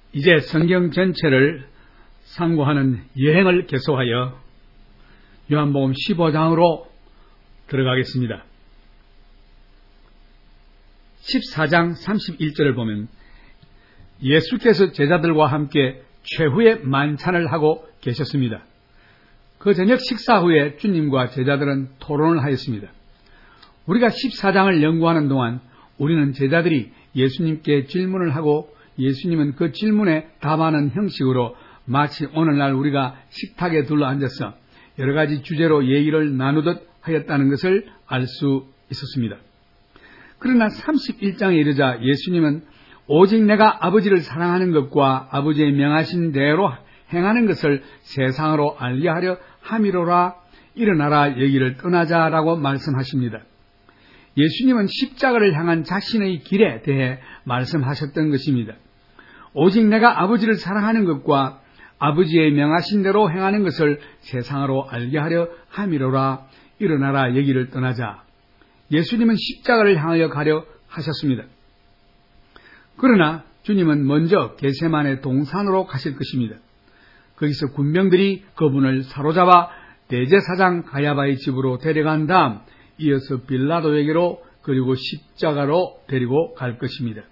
이제 성경 전체를 상고하는 여행을 계속하여 요한복음 15장으로 들어가겠습니다. 14장 31절을 보면 예수께서 제자들과 함께 최후의 만찬을 하고 계셨습니다. 그 저녁 식사 후에 주님과 제자들은 토론을 하였습니다. 우리가 14장을 연구하는 동안 우리는 제자들이 예수님께 질문을 하고 예수님은 그 질문에 답하는 형식으로 마치 오늘날 우리가 식탁에 둘러앉아서 여러 가지 주제로 얘기를 나누듯 하였다는 것을 알 수 있었습니다. 그러나 31장에 이르자 예수님은 오직 내가 아버지를 사랑하는 것과 아버지의 명하신 대로 행하는 것을 세상으로 알게 하려 함이로라. 일어나라, 여기를 떠나자라고 말씀하십니다. 예수님은 십자가를 향한 자신의 길에 대해 말씀하셨던 것입니다. 오직 내가 아버지를 사랑하는 것과 아버지의 명하신 대로 행하는 것을 세상으로 알게 하려 함이로라. 일어나라, 여기를 떠나자. 예수님은 십자가를 향하여 가려 하셨습니다. 그러나 주님은 먼저 겟세마네 동산으로 가실 것입니다. 거기서 군병들이 그분을 사로잡아 대제사장 가야바의 집으로 데려간 다음 이어서 빌라도에게로 그리고 십자가로 데리고 갈 것입니다.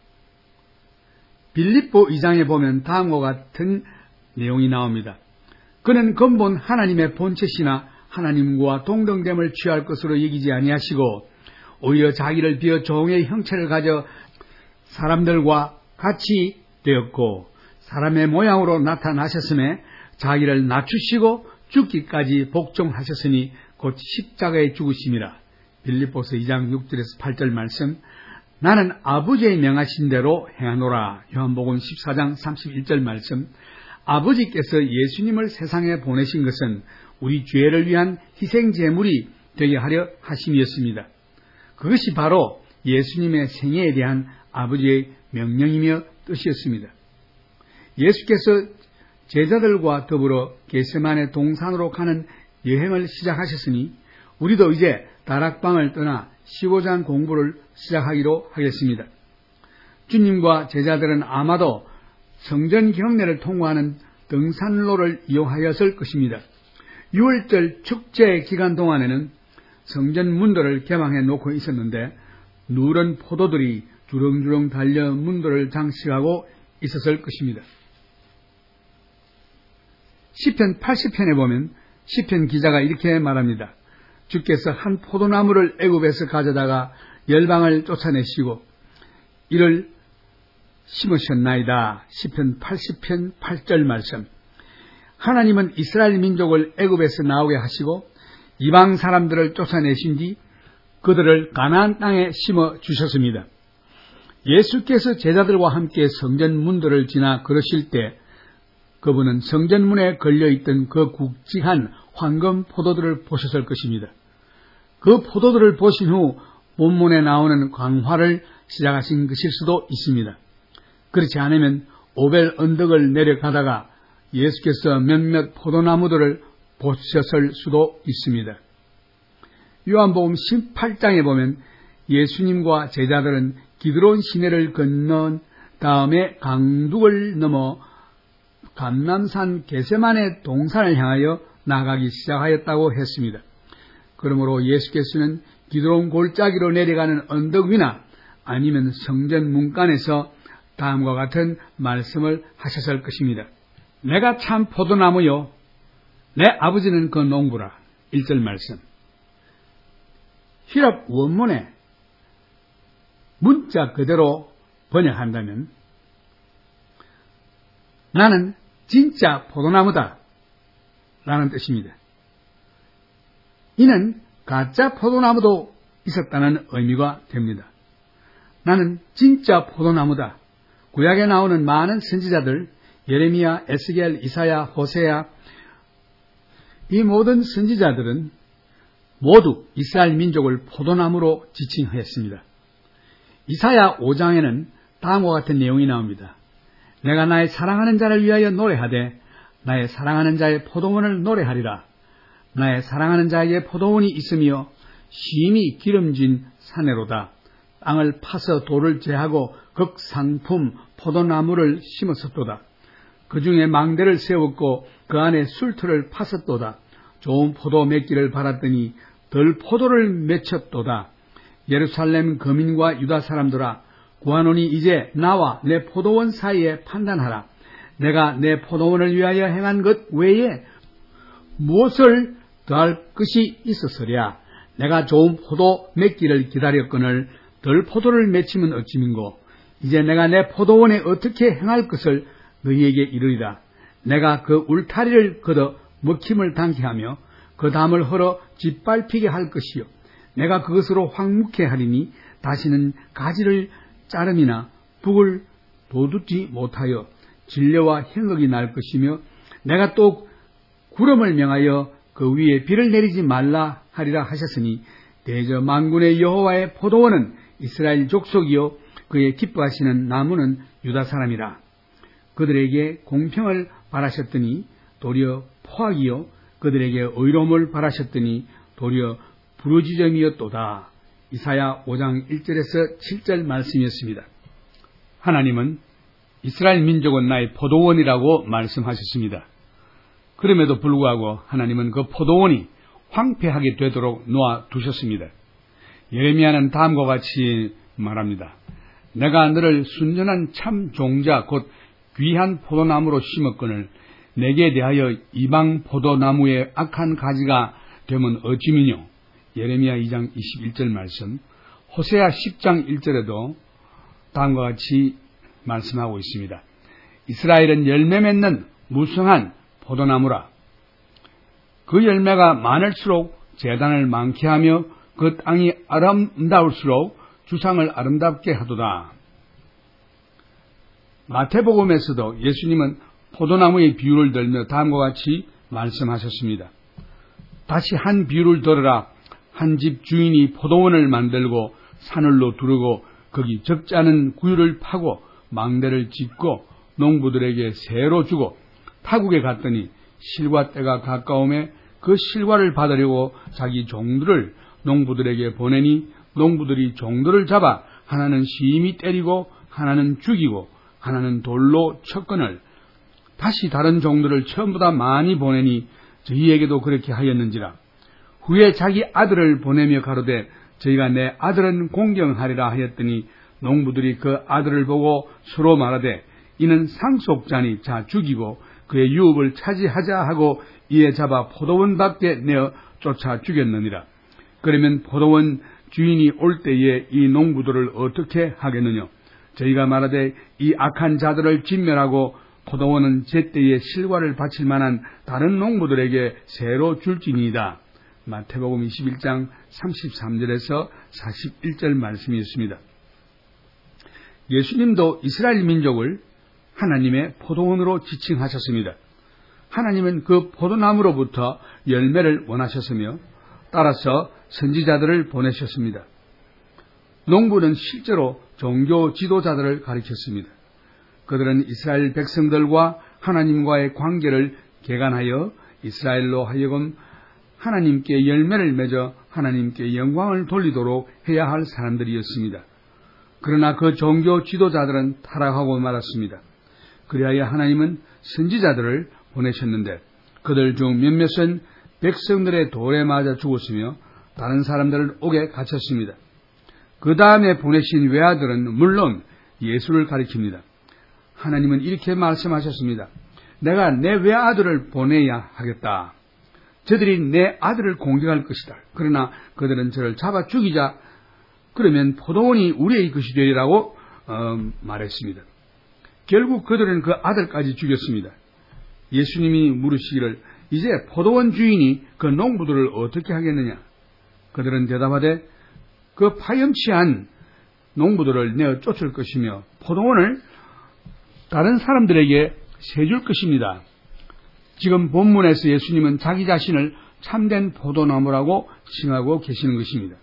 빌립보 2장에 보면 다음과 같은 내용이 나옵니다. 그는 근본 하나님의 본체시나 하나님과 동등됨을 취할 것으로 여기지 아니하시고 오히려 자기를 비어 종의 형체를 가져 사람들과 같이 되었고 사람의 모양으로 나타나셨음에 자기를 낮추시고 죽기까지 복종하셨으니 곧 십자가에 죽으심이라. 빌립보서 2장 6절에서 8절 말씀. 나는 아버지의 명하신 대로 행하노라. 요한복음 14장 31절 말씀. 아버지께서 예수님을 세상에 보내신 것은 우리 죄를 위한 희생제물이 되게 하려 하심이었습니다. 그것이 바로 예수님의 생애에 대한 아버지의 명령이며 뜻이었습니다. 예수께서 제자들과 더불어 겟세마네 동산으로 가는 여행을 시작하셨으니 우리도 이제 다락방을 떠나 15장 공부를 시작하기로 하겠습니다. 주님과 제자들은 아마도 성전 경내를 통과하는 등산로를 이용하였을 것입니다. 6월절 축제 기간 동안에는 성전 문들을 개방해 놓고 있었는데 누런 포도들이 주렁주렁 달려 문들을 장식하고 있었을 것입니다. 시편 80편에 보면 시편 기자가 이렇게 말합니다. 주께서 한 포도나무를 애굽에서 가져다가 열방을 쫓아내시고 이를 심으셨나이다. 시편 80편 8절 말씀. 하나님은 이스라엘 민족을 애굽에서 나오게 하시고 이방 사람들을 쫓아내신 뒤 그들을 가나안 땅에 심어 주셨습니다. 예수께서 제자들과 함께 성전 문들을 지나 걸으실 때 그분은 성전문에 걸려있던 그 굵직한 황금 포도들을 보셨을 것입니다. 그 포도들을 보신 후 본문에 나오는 광화를 시작하신 것일 수도 있습니다. 그렇지 않으면 오벨 언덕을 내려가다가 예수께서 몇몇 포도나무들을 보셨을 수도 있습니다. 요한복음 18장에 보면 예수님과 제자들은 기드론 시내를 건넌 다음에 강둑을 넘어 감람산 겟세마네 동산을 향하여 나가기 시작하였다고 했습니다. 그러므로 예수께서는 기드론 골짜기로 내려가는 언덕 위나 아니면 성전 문간에서 다음과 같은 말씀을 하셨을 것입니다. 내가 참 포도나무요 내 아버지는 그 농부라. 1절 말씀. 히랍 원문에 문자 그대로 번역한다면 나는 진짜 포도나무다 라는 뜻입니다. 이는 가짜 포도나무도 있었다는 의미가 됩니다. 나는 진짜 포도나무다. 구약에 나오는 많은 선지자들 예레미야, 에스겔, 이사야, 호세야 이 모든 선지자들은 모두 이스라엘 민족을 포도나무로 지칭하였습니다. 이사야 5장에는 다음과 같은 내용이 나옵니다. 내가 나의 사랑하는 자를 위하여 노래하되 나의 사랑하는 자의 포도원을 노래하리라. 나의 사랑하는 자에게 포도원이 있으며 심히 기름진 산에로다. 땅을 파서 돌을 제하고 극상품 포도나무를 심었었도다. 그 중에 망대를 세웠고 그 안에 술틀을 팠었도다. 좋은 포도 맺기를 바랐더니 덜 포도를 맺혔도다. 예루살렘 거민과 유다 사람들아, 구하노니 이제 나와 내 포도원 사이에 판단하라. 내가 내 포도원을 위하여 행한 것 외에 무엇을 더할 것이 있었으랴. 내가 좋은 포도 맺기를 기다렸거늘 덜 포도를 맺히면 어찌민고. 이제 내가 내 포도원에 어떻게 행할 것을 너희에게 이르리라. 내가 그 울타리를 걷어 먹힘을 당케 하며 그 담을 헐어 짓밟히게 할 것이요. 내가 그것으로 황무케 하리니 다시는 가지를 자름이나 북을 돋우지 못하여 진려와 행억이 날 것이며, 내가 또 구름을 명하여 그 위에 비를 내리지 말라 하리라 하셨으니, 대저 만군의 여호와의 포도원은 이스라엘 족속이요 그의 기뻐하시는 나무는 유다 사람이라. 그들에게 공평을 바라셨더니 도리어 포악이요, 그들에게 의로움을 바라셨더니 도리어 부르짖음이었도다. 이사야 5장 1절에서 7절 말씀이었습니다. 하나님은 이스라엘 민족은 나의 포도원이라고 말씀하셨습니다. 그럼에도 불구하고 하나님은 그 포도원이 황폐하게 되도록 놓아두셨습니다. 예레미야는 다음과 같이 말합니다. 내가 너를 순전한 참 종자 곧 귀한 포도나무로 심었거늘 내게 대하여 이방 포도나무의 악한 가지가 되면 어찌미뇨. 예레미야 2장 21절 말씀, 호세아 10장 1절에도 다음과 같이 말씀하고 있습니다. 이스라엘은 열매 맺는 무성한 포도나무라. 그 열매가 많을수록 재단을 많게 하며 그 땅이 아름다울수록 주상을 아름답게 하도다. 마태복음에서도 예수님은 포도나무의 비유를 들며 다음과 같이 말씀하셨습니다. 다시 한 비유를 들으라. 한 집 주인이 포도원을 만들고 산을로 두르고 거기 적지 않은 구유를 파고 망대를 짓고 농부들에게 세로 주고 타국에 갔더니 실과 때가 가까움에 그 실과를 받으려고 자기 종들을 농부들에게 보내니 농부들이 종들을 잡아 하나는 심히 때리고 하나는 죽이고 하나는 돌로 쳤거늘 다시 다른 종들을 처음보다 많이 보내니 저희에게도 그렇게 하였는지라. 후에 자기 아들을 보내며 가로되 저희가 내 아들은 공경하리라 하였더니 농부들이 그 아들을 보고 서로 말하되 이는 상속자니 자 죽이고 그의 유업을 차지하자 하고 이에 잡아 포도원 밖에 내어 쫓아 죽였느니라. 그러면 포도원 주인이 올 때에 이 농부들을 어떻게 하겠느냐. 저희가 말하되 이 악한 자들을 진멸하고 포도원은 제때에 실과를 바칠 만한 다른 농부들에게 새로 줄지니이다. 마태복음 21장 33절에서 41절 말씀이었습니다. 예수님도 이스라엘 민족을 하나님의 포도원으로 지칭하셨습니다. 하나님은 그 포도나무로부터 열매를 원하셨으며 따라서 선지자들을 보내셨습니다. 농부는 실제로 종교 지도자들을 가리켰습니다. 그들은 이스라엘 백성들과 하나님과의 관계를 개간하여 이스라엘로 하여금 하나님께 열매를 맺어 하나님께 영광을 돌리도록 해야 할 사람들이었습니다. 그러나 그 종교 지도자들은 타락하고 말았습니다. 그리하여 하나님은 선지자들을 보내셨는데 그들 중 몇몇은 백성들의 돌에 맞아 죽었으며 다른 사람들은 옥에 갇혔습니다. 그 다음에 보내신 외아들은 물론 예수를 가리킵니다. 하나님은 이렇게 말씀하셨습니다. 내가 내 외아들을 보내야 하겠다. 저들이 내 아들을 공격할 것이다. 그러나 그들은 저를 잡아 죽이자. 그러면 포도원이 우리의 것이 되리라고 말했습니다. 결국 그들은 그 아들까지 죽였습니다. 예수님이 물으시기를 이제 포도원 주인이 그 농부들을 어떻게 하겠느냐. 그들은 대답하되 그 파렴치한 농부들을 내어 쫓을 것이며 포도원을 다른 사람들에게 세줄 것입니다. 지금 본문에서 예수님은 자기 자신을 참된 포도나무라고 칭하고 계시는 것입니다.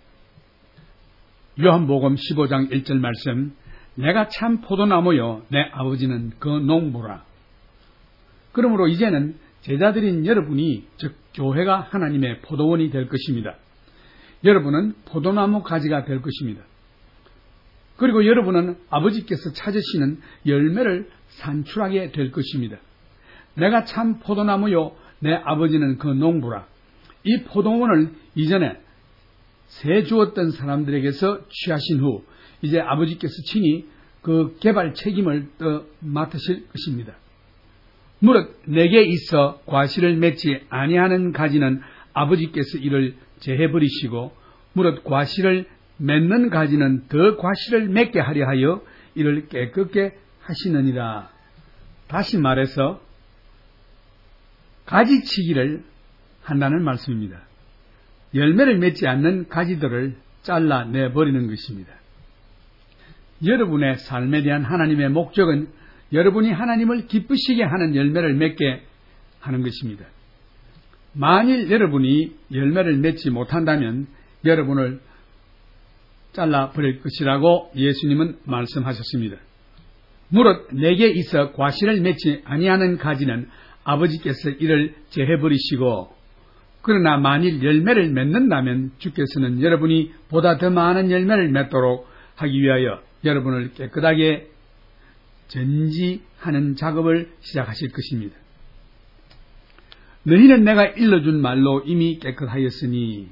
요한복음 15장 1절 말씀, 내가 참 포도나무요 내 아버지는 그 농부라. 그러므로 이제는 제자들인 여러분이 즉 교회가 하나님의 포도원이 될 것입니다. 여러분은 포도나무 가지가 될 것입니다. 그리고 여러분은 아버지께서 찾으시는 열매를 산출하게 될 것입니다. 내가 참 포도나무요, 내 아버지는 그 농부라. 이 포도원을 이전에 세 주었던 사람들에게서 취하신 후 이제 아버지께서 친히 그 개발 책임을 맡으실 것입니다. 무릇 내게 있어 과실을 맺지 아니하는 가지는 아버지께서 이를 제해버리시고 무릇 과실을 맺는 가지는 더 과실을 맺게 하려 하여 이를 깨끗게 하시느니라. 다시 말해서 가지치기를 한다는 말씀입니다. 열매를 맺지 않는 가지들을 잘라내버리는 것입니다. 여러분의 삶에 대한 하나님의 목적은 여러분이 하나님을 기쁘시게 하는 열매를 맺게 하는 것입니다. 만일 여러분이 열매를 맺지 못한다면 여러분을 잘라버릴 것이라고 예수님은 말씀하셨습니다. 무릇 내게 있어 과실을 맺지 아니하는 가지는 아버지께서 이를 제해버리시고 그러나 만일 열매를 맺는다면 주께서는 여러분이 보다 더 많은 열매를 맺도록 하기 위하여 여러분을 깨끗하게 전지하는 작업을 시작하실 것입니다. 너희는 내가 일러준 말로 이미 깨끗하였으니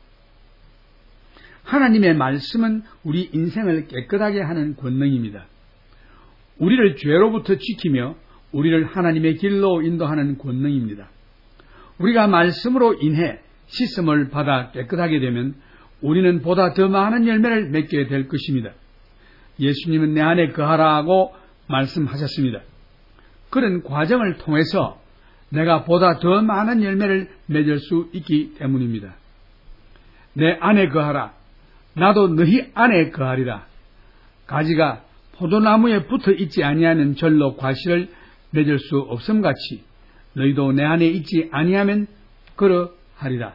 하나님의 말씀은 우리 인생을 깨끗하게 하는 권능입니다. 우리를 죄로부터 지키며 우리를 하나님의 길로 인도하는 권능입니다. 우리가 말씀으로 인해 씻음을 받아 깨끗하게 되면 우리는 보다 더 많은 열매를 맺게 될 것입니다. 예수님은 내 안에 거하라고 말씀하셨습니다. 그런 과정을 통해서 내가 보다 더 많은 열매를 맺을 수 있기 때문입니다. 내 안에 거하라. 나도 너희 안에 거하리라. 가지가 포도나무에 붙어 있지 아니하면 절로 과실을 맺을 수 없음같이 너희도 내 안에 있지 아니하면 그러하리라.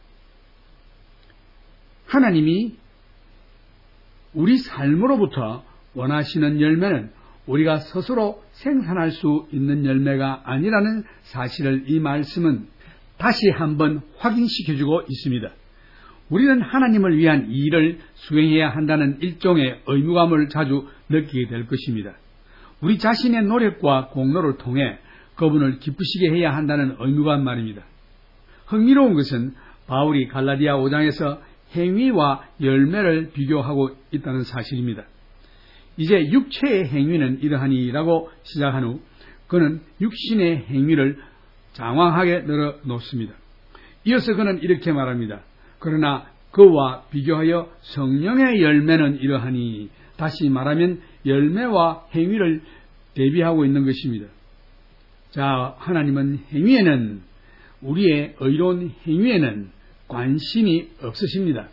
하나님이 우리 삶으로부터 원하시는 열매는 우리가 스스로 생산할 수 있는 열매가 아니라는 사실을 이 말씀은 다시 한번 확인시켜주고 있습니다. 우리는 하나님을 위한 일을 수행해야 한다는 일종의 의무감을 자주 느끼게 될 것입니다. 우리 자신의 노력과 공로를 통해 그분을 기쁘시게 해야 한다는 의무감 말입니다. 흥미로운 것은 바울이 갈라디아 5장에서 행위와 열매를 비교하고 있다는 사실입니다. 이제 육체의 행위는 이러하니라고 시작한 후 그는 육신의 행위를 장황하게 늘어놓습니다. 이어서 그는 이렇게 말합니다. 그러나 그와 비교하여 성령의 열매는 이러하니, 다시 말하면 열매와 행위를 대비하고 있는 것입니다. 자, 하나님은 행위에는, 우리의 의로운 행위에는 관심이 없으십니다.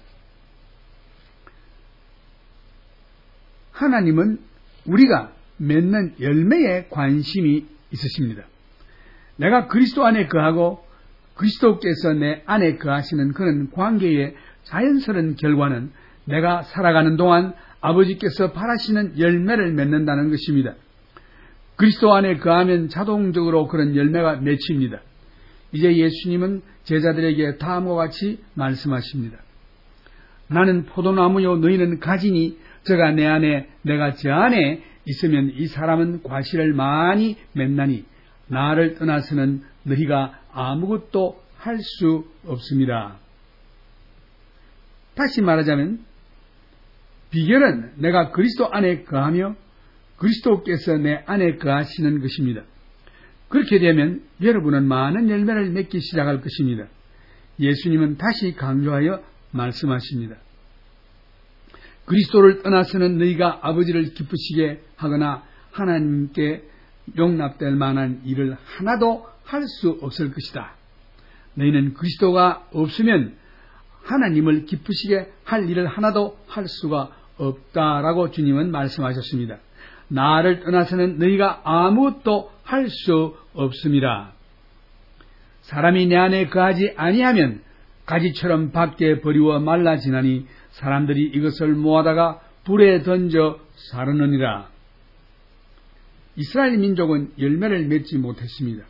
하나님은 우리가 맺는 열매에 관심이 있으십니다. 내가 그리스도 안에 거하고 그리스도께서 내 안에 거하시는 그런 관계의 자연스러운 결과는 내가 살아가는 동안 아버지께서 바라시는 열매를 맺는다는 것입니다. 그리스도 안에 거하면 자동적으로 그런 열매가 맺힙니다. 이제 예수님은 제자들에게 다음과 같이 말씀하십니다. 나는 포도나무요 너희는 가지니 저가 내 안에 내가 저 안에 있으면 이 사람은 과실을 많이 맺나니 나를 떠나서는 너희가 아무것도 할 수 없습니다. 다시 말하자면 비결은 내가 그리스도 안에 거하며 그리스도께서 내 안에 거하시는 것입니다. 그렇게 되면 여러분은 많은 열매를 맺기 시작할 것입니다. 예수님은 다시 강조하여 말씀하십니다. 그리스도를 떠나서는 너희가 아버지를 기쁘시게 하거나 하나님께 용납될 만한 일을 하나도 할 수 없을 것이다. 너희는 그리스도가 없으면 하나님을 기쁘시게 할 일을 하나도 할 수가 없다라고 주님은 말씀하셨습니다. 나를 떠나서는 너희가 아무것도 할 수 없습니다. 사람이 내 안에 거하지 아니하면 가지처럼 밖에 버리워 말라지나니 사람들이 이것을 모아다가 불에 던져 사르느니라. 이스라엘 민족은 열매를 맺지 못했습니다.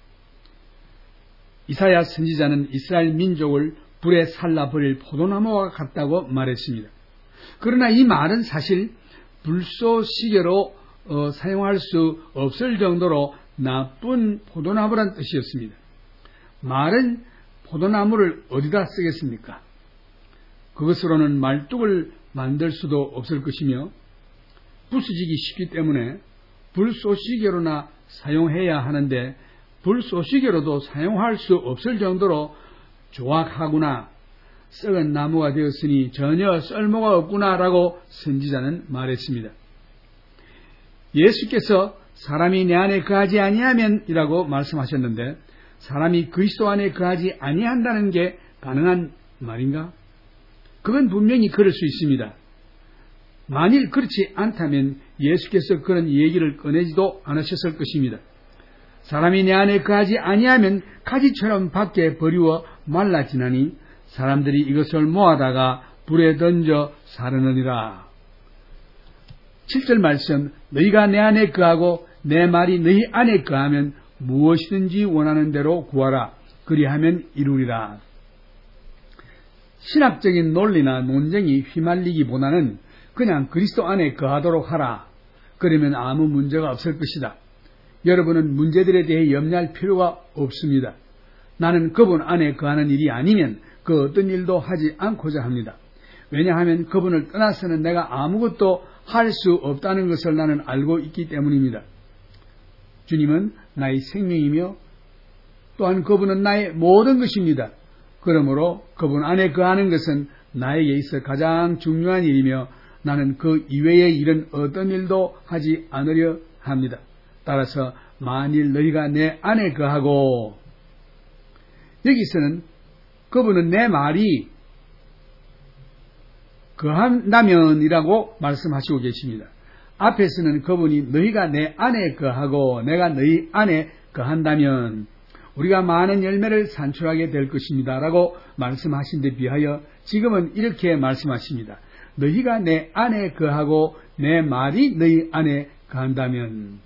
이사야 선지자는 이스라엘 민족을 불에 살라버릴 포도나무와 같다고 말했습니다. 그러나 이 말은 사실 불쏘시개로 사용할 수 없을 정도로 나쁜 포도나무란 뜻이었습니다. 말은 포도나무를 어디다 쓰겠습니까? 그것으로는 말뚝을 만들 수도 없을 것이며 부수지기 쉽기 때문에 불쏘시개로나 사용해야 하는데 불쏘시개로도 사용할 수 없을 정도로 조악하구나, 썩은 나무가 되었으니 전혀 쓸모가 없구나라고 선지자는 말했습니다. 예수께서 사람이 내 안에 거하지 아니하면 이라고 말씀하셨는데 사람이 그리스도 안에 거하지 아니한다는 게 가능한 말인가? 그건 분명히 그럴 수 있습니다. 만일 그렇지 않다면 예수께서 그런 얘기를 꺼내지도 않으셨을 것입니다. 사람이 내 안에 거하지 아니하면 가지처럼 밖에 버리워 말라지나니 사람들이 이것을 모아다가 불에 던져 사르느니라. 7절 말씀, 너희가 내 안에 거하고 내 말이 너희 안에 거하면 무엇이든지 원하는 대로 구하라. 그리하면 이루리라. 신학적인 논리나 논쟁이 휘말리기보다는 그냥 그리스도 안에 거하도록 하라. 그러면 아무 문제가 없을 것이다. 여러분은 문제들에 대해 염려할 필요가 없습니다. 나는 그분 안에 거하는 일이 아니면 그 어떤 일도 하지 않고자 합니다. 왜냐하면 그분을 떠나서는 내가 아무것도 할 수 없다는 것을 나는 알고 있기 때문입니다. 주님은 나의 생명이며 또한 그분은 나의 모든 것입니다. 그러므로 그분 안에 거하는 것은 나에게 있어 가장 중요한 일이며 나는 그 이외의 일은 어떤 일도 하지 않으려 합니다. 따라서 만일 너희가 내 안에 거하고, 여기서는 그분은 내 말이 거한다면이라고 말씀하시고 계십니다. 앞에서는 그분이 너희가 내 안에 거하고 내가 너희 안에 거한다면 우리가 많은 열매를 산출하게 될 것입니다 라고 말씀하신 데 비하여 지금은 이렇게 말씀하십니다. 너희가 내 안에 거하고 내 말이 너희 안에 거한다면.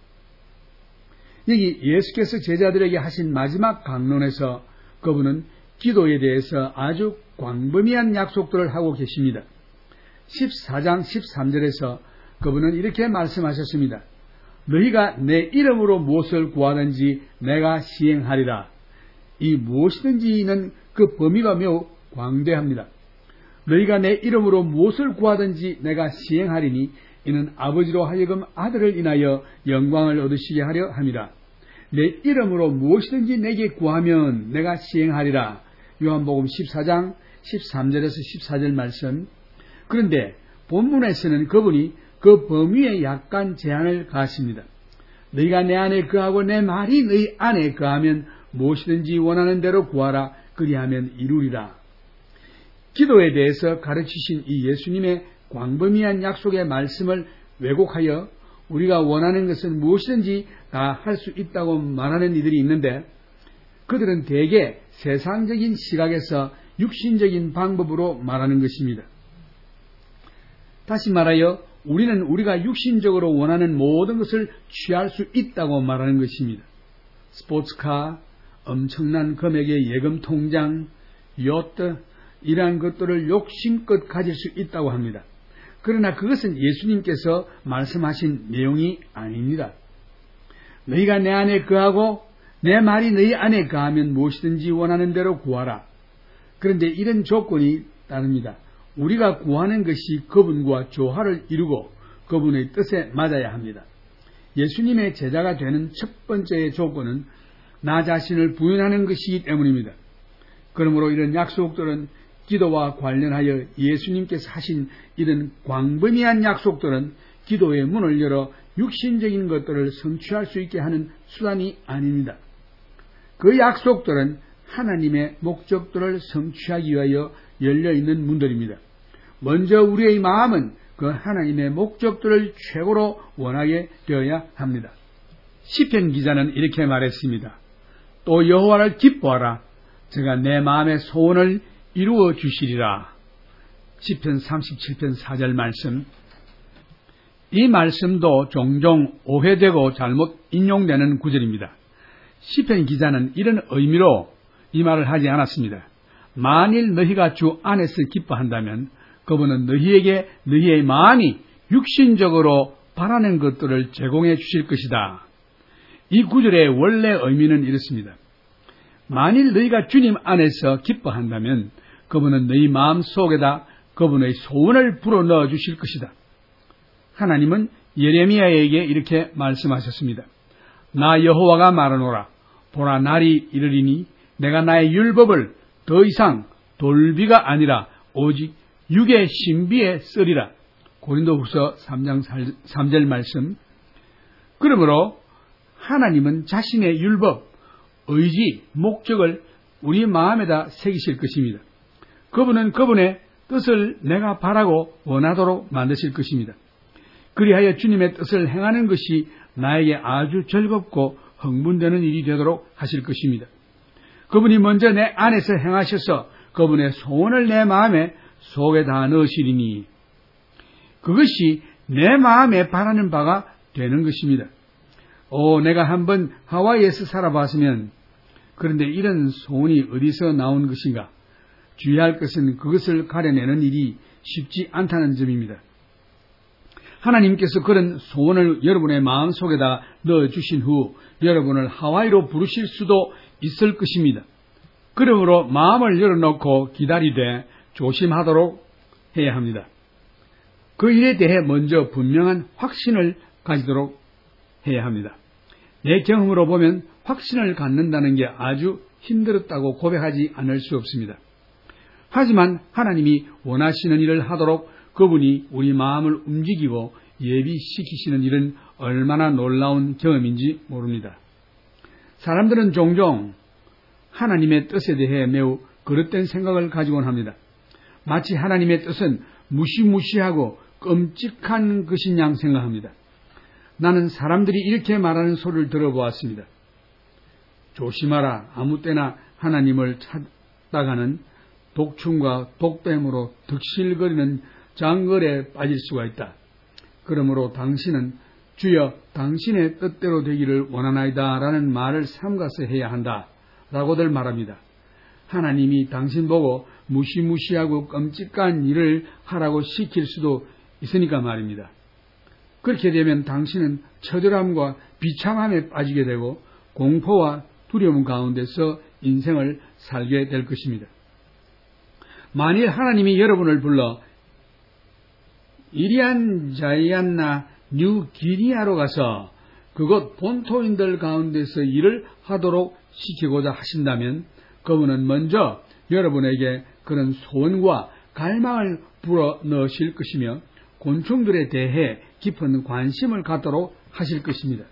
여기 예수께서 제자들에게 하신 마지막 강론에서 그분은 기도에 대해서 아주 광범위한 약속들을 하고 계십니다. 14장 13절에서 그분은 이렇게 말씀하셨습니다. 너희가 내 이름으로 무엇을 구하든지 내가 시행하리라. 이 무엇이든지는 그 범위가 매우 광대합니다. 너희가 내 이름으로 무엇을 구하든지 내가 시행하리니 이는 아버지로 하여금 아들을 인하여 영광을 얻으시게 하려 함이라. 내 이름으로 무엇이든지 내게 구하면 내가 시행하리라. 요한복음 14장 13절에서 14절 말씀. 그런데 본문에서는 그분이 그 범위에 약간 제한을 가하십니다. 너희가 내 안에 거하고 내 말이 너희 안에 거하면 무엇이든지 원하는 대로 구하라. 그리하면 이루리라. 기도에 대해서 가르치신 이 예수님의 광범위한 약속의 말씀을 왜곡하여 우리가 원하는 것은 무엇이든지 다 할 수 있다고 말하는 이들이 있는데 그들은 대개 세상적인 시각에서 육신적인 방법으로 말하는 것입니다. 다시 말하여 우리는 우리가 육신적으로 원하는 모든 것을 취할 수 있다고 말하는 것입니다. 스포츠카, 엄청난 금액의 예금 통장, 요트, 이러한 것들을 욕심껏 가질 수 있다고 합니다. 그러나 그것은 예수님께서 말씀하신 내용이 아닙니다. 너희가 내 안에 거하고 내 말이 너희 안에 거하면 무엇이든지 원하는 대로 구하라. 그런데 이런 조건이 따릅니다. 우리가 구하는 것이 그분과 조화를 이루고 그분의 뜻에 맞아야 합니다. 예수님의 제자가 되는 첫 번째의 조건은 나 자신을 부인하는 것이기 때문입니다. 그러므로 이런 약속들은 기도와 관련하여 예수님께서 하신 이런 광범위한 약속들은 기도의 문을 열어 육신적인 것들을 성취할 수 있게 하는 수단이 아닙니다. 그 약속들은 하나님의 목적들을 성취하기 위하여 열려있는 문들입니다. 먼저 우리의 마음은 그 하나님의 목적들을 최고로 원하게 되어야 합니다. 시편 기자는 이렇게 말했습니다. 또 여호와를 기뻐하라. 제가 내 마음의 소원을 이루어 주시리라. 시편 37편 4절 말씀. 이 말씀도 종종 오해되고 잘못 인용되는 구절입니다. 시편 기자는 이런 의미로 이 말을 하지 않았습니다. 만일 너희가 주 안에서 기뻐한다면 그분은 너희에게 너희의 마음이 육신적으로 바라는 것들을 제공해 주실 것이다. 이 구절의 원래 의미는 이렇습니다. 만일 너희가 주님 안에서 기뻐한다면 그분은 너희 마음 속에다 그분의 소원을 불어넣어 주실 것이다. 하나님은 예레미야에게 이렇게 말씀하셨습니다. 나 여호와가 말하노라. 보라, 날이 이르리니 내가 나의 율법을 더 이상 돌비가 아니라 오직 육의 신비에 쓰리라. 고린도후서 3장 3절 말씀. 그러므로 하나님은 자신의 율법, 의지, 목적을 우리 마음에다 새기실 것입니다. 그분은 그분의 뜻을 내가 바라고 원하도록 만드실 것입니다. 그리하여 주님의 뜻을 행하는 것이 나에게 아주 즐겁고 흥분되는 일이 되도록 하실 것입니다. 그분이 먼저 내 안에서 행하셔서 그분의 소원을 내 마음에 속에다 넣으시리니 그것이 내 마음에 바라는 바가 되는 것입니다. 내가 한번 하와이에서 살아봤으면, 그런데 이런 소원이 어디서 나온 것인가? 주의할 것은 그것을 가려내는 일이 쉽지 않다는 점입니다. 하나님께서 그런 소원을 여러분의 마음속에다 넣어주신 후 여러분을 하와이로 부르실 수도 있을 것입니다. 그러므로 마음을 열어놓고 기다리되 조심하도록 해야 합니다. 그 일에 대해 먼저 분명한 확신을 가지도록 해야 합니다. 내 경험으로 보면 확신을 갖는다는 게 아주 힘들었다고 고백하지 않을 수 없습니다. 하지만 하나님이 원하시는 일을 하도록 그분이 우리 마음을 움직이고 예비시키시는 일은 얼마나 놀라운 경험인지 모릅니다. 사람들은 종종 하나님의 뜻에 대해 매우 그릇된 생각을 가지곤 합니다. 마치 하나님의 뜻은 무시무시하고 끔찍한 것인 양 생각합니다. 나는 사람들이 이렇게 말하는 소리를 들어보았습니다. 조심하라. 아무 때나 하나님을 찾다가는 독충과 독뱀으로 득실거리는 장걸에 빠질 수가 있다. 그러므로 당신은 주여 당신의 뜻대로 되기를 원하나이다 라는 말을 삼가서 해야 한다 라고들 말합니다. 하나님이 당신 보고 무시무시하고 끔찍한 일을 하라고 시킬 수도 있으니까 말입니다. 그렇게 되면 당신은 처절함과 비참함에 빠지게 되고 공포와 두려움 가운데서 인생을 살게 될 것입니다. 만일 하나님이 여러분을 불러 이리안 자이안나 뉴기니아로 가서 그곳 본토인들 가운데서 일을 하도록 시키고자 하신다면 그분은 먼저 여러분에게 그런 소원과 갈망을 불어넣으실 것이며 곤충들에 대해 깊은 관심을 갖도록 하실 것입니다.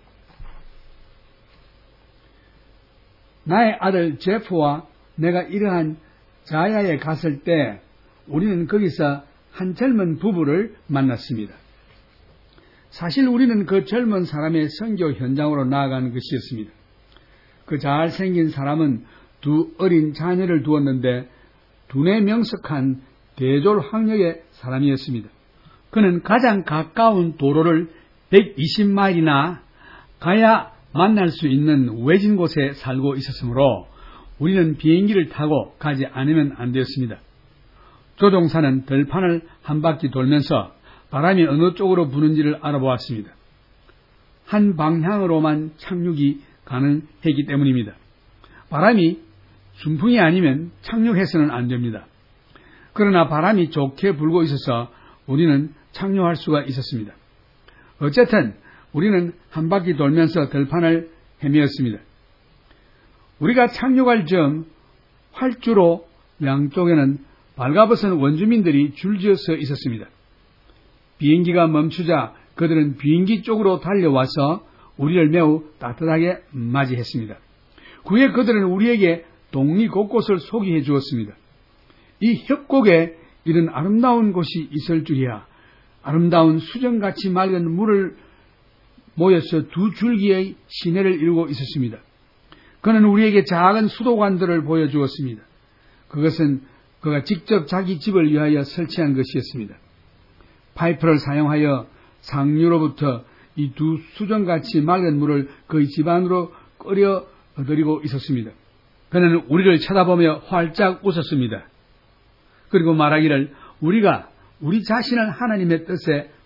나의 아들 제프와 내가 이러한 자야에 갔을 때 우리는 거기서 한 젊은 부부를 만났습니다. 사실 우리는 그 젊은 사람의 선교 현장으로 나아가는 것이었습니다. 그 잘생긴 사람은 두 어린 자녀를 두었는데 두뇌 명석한 대졸 학력의 사람이었습니다. 그는 가장 가까운 도로를 120마일이나 가야 만날 수 있는 외진 곳에 살고 있었으므로 우리는 비행기를 타고 가지 않으면 안 되었습니다. 조종사는 들판을 한 바퀴 돌면서 바람이 어느 쪽으로 부는지를 알아보았습니다. 한 방향으로만 착륙이 가능했기 때문입니다. 바람이 순풍이 아니면 착륙해서는 안 됩니다. 그러나 바람이 좋게 불고 있어서 우리는 착륙할 수가 있었습니다. 어쨌든 우리는 한 바퀴 돌면서 들판을 헤매었습니다. 우리가 착륙할 점 활주로 양쪽에는 발가벗은 원주민들이 줄지어서 있었습니다. 비행기가 멈추자 그들은 비행기 쪽으로 달려와서 우리를 매우 따뜻하게 맞이했습니다. 그에 그들은 우리에게 동리 곳곳을 소개해 주었습니다. 이 협곡에 이런 아름다운 곳이 있을 줄이야. 아름다운 수정같이 맑은 물을 모여서 두 줄기의 시내를 이루고 있었습니다. 그는 우리에게 작은 수도관들을 보여주었습니다. 그것은 그가 직접 자기 집을 위하여 설치한 것이었습니다. 파이프를 사용하여 상류로부터 이 두 수정같이 맑은 물을 그의 집 안으로 끌어들이고 있었습니다. 그는 우리를 쳐다보며 활짝 웃었습니다. 그리고 말하기를 우리가 우리 자신을 하나님의 뜻에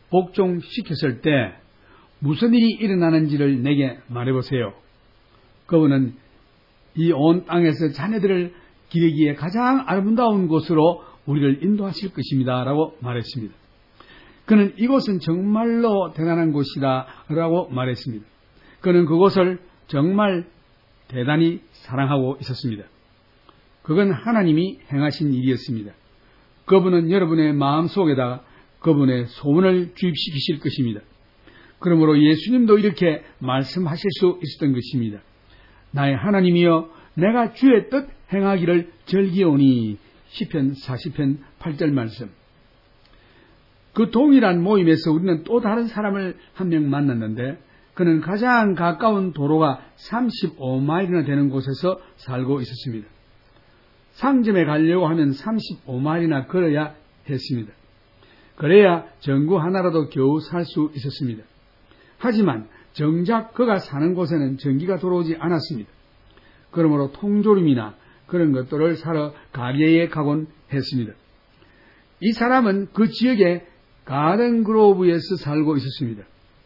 복종시켰을 때 무슨 일이 일어나는지를 내게 말해보세요. 그분은 이 온 땅에서 자네들을 기르기에 가장 아름다운 곳으로 우리를 인도하실 것입니다 라고 말했습니다. 그는 이곳은 정말로 대단한 곳이다 라고 말했습니다. 그는 그곳을 정말 대단히 사랑하고 있었습니다. 그건 하나님이 행하신 일이었습니다. 그분은 여러분의 마음속에다 그분의 소원을 주입시키실 것입니다. 그러므로 예수님도 이렇게 말씀하실 수 있었던 것입니다. 나의 하나님이여, 내가 주의 뜻 행하기를 즐기오니. 시편 40편 8절 말씀. 그 동일한 모임에서 우리는 또 다른 사람을 한 명 만났는데, 그는 가장 가까운 도로가 35마일이나 되는 곳에서 살고 있었습니다. 상점에 가려고 하면 35마일이나 걸어야 했습니다. 그래야 전구 하나라도 겨우 살 수 있었습니다. 하지만 정작 그가 사는 곳에는 전기가 들어오지 않았습니다. 그러므로 통조림이나 그런 것들을 사러 가게에 가곤 했습니다. 이 사람은 그 지역의 가든 그로브에서 살고 있었습니다.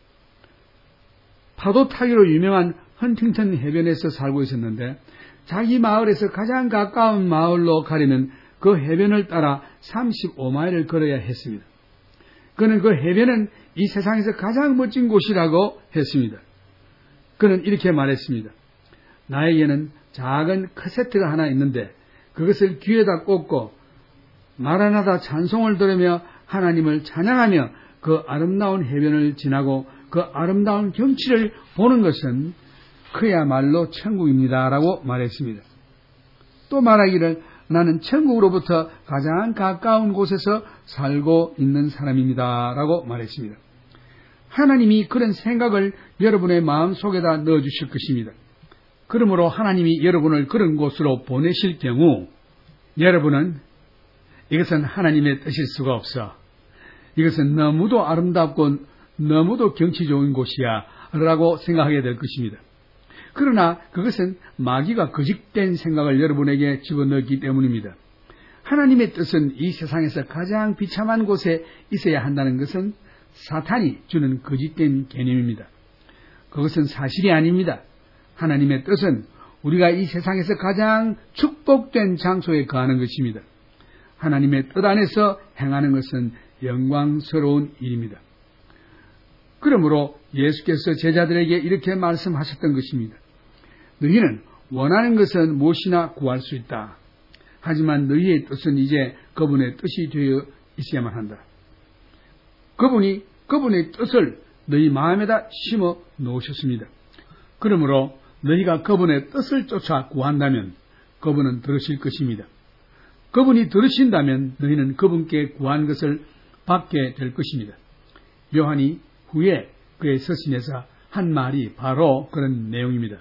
파도 타기로 유명한 헌팅턴 해변에서 살고 있었는데, 자기 마을에서 가장 가까운 마을로 가려면 그 해변을 따라 35마일을 걸어야 했습니다. 그는 그 해변은 이 세상에서 가장 멋진 곳이라고 했습니다. 그는 이렇게 말했습니다. 나에게는 작은 카세트가 하나 있는데 그것을 귀에다 꽂고 마라나다 찬송을 들으며 하나님을 찬양하며 그 아름다운 해변을 지나고 그 아름다운 경치를 보는 것은 그야말로 천국입니다 라고 말했습니다. 또 말하기를, 나는 천국으로부터 가장 가까운 곳에서 살고 있는 사람입니다 라고 말했습니다. 하나님이 그런 생각을 여러분의 마음속에다 넣어주실 것입니다. 그러므로 하나님이 여러분을 그런 곳으로 보내실 경우 여러분은 이것은 하나님의 뜻일 수가 없어, 이것은 너무도 아름답고 너무도 경치 좋은 곳이야 라고 생각하게 될 것입니다. 그러나 그것은 마귀가 거짓된 생각을 여러분에게 집어넣기 때문입니다. 하나님의 뜻은 이 세상에서 가장 비참한 곳에 있어야 한다는 것은 사탄이 주는 거짓된 개념입니다. 그것은 사실이 아닙니다. 하나님의 뜻은 우리가 이 세상에서 가장 축복된 장소에 거하는 것입니다. 하나님의 뜻 안에서 행하는 것은 영광스러운 일입니다. 그러므로 예수께서 제자들에게 이렇게 말씀하셨던 것입니다. 너희는 원하는 것은 무엇이나 구할 수 있다. 하지만 너희의 뜻은 이제 그분의 뜻이 되어 있어야만 한다. 그분이 그분의 뜻을 너희 마음에다 심어 놓으셨습니다. 그러므로 너희가 그분의 뜻을 쫓아 구한다면 그분은 들으실 것입니다. 그분이 들으신다면 너희는 그분께 구한 것을 받게 될 것입니다. 요한이 후에 그의 서신에서 한 말이 바로 그런 내용입니다.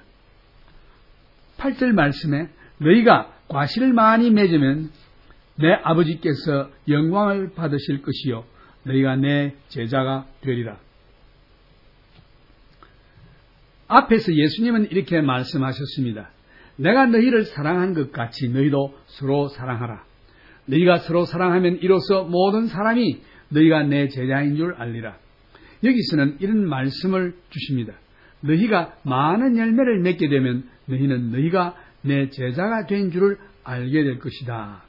8절 말씀에 너희가 과실을 많이 맺으면 내 아버지께서 영광을 받으실 것이요 너희가 내 제자가 되리라. 앞에서 예수님은 이렇게 말씀하셨습니다. 내가 너희를 사랑한 것 같이 너희도 서로 사랑하라. 너희가 서로 사랑하면 이로써 모든 사람이 너희가 내 제자인 줄 알리라. 여기서는 이런 말씀을 주십니다. 너희가 많은 열매를 맺게 되면 너희는 너희가 내 제자가 된 줄을 알게 될 것이다.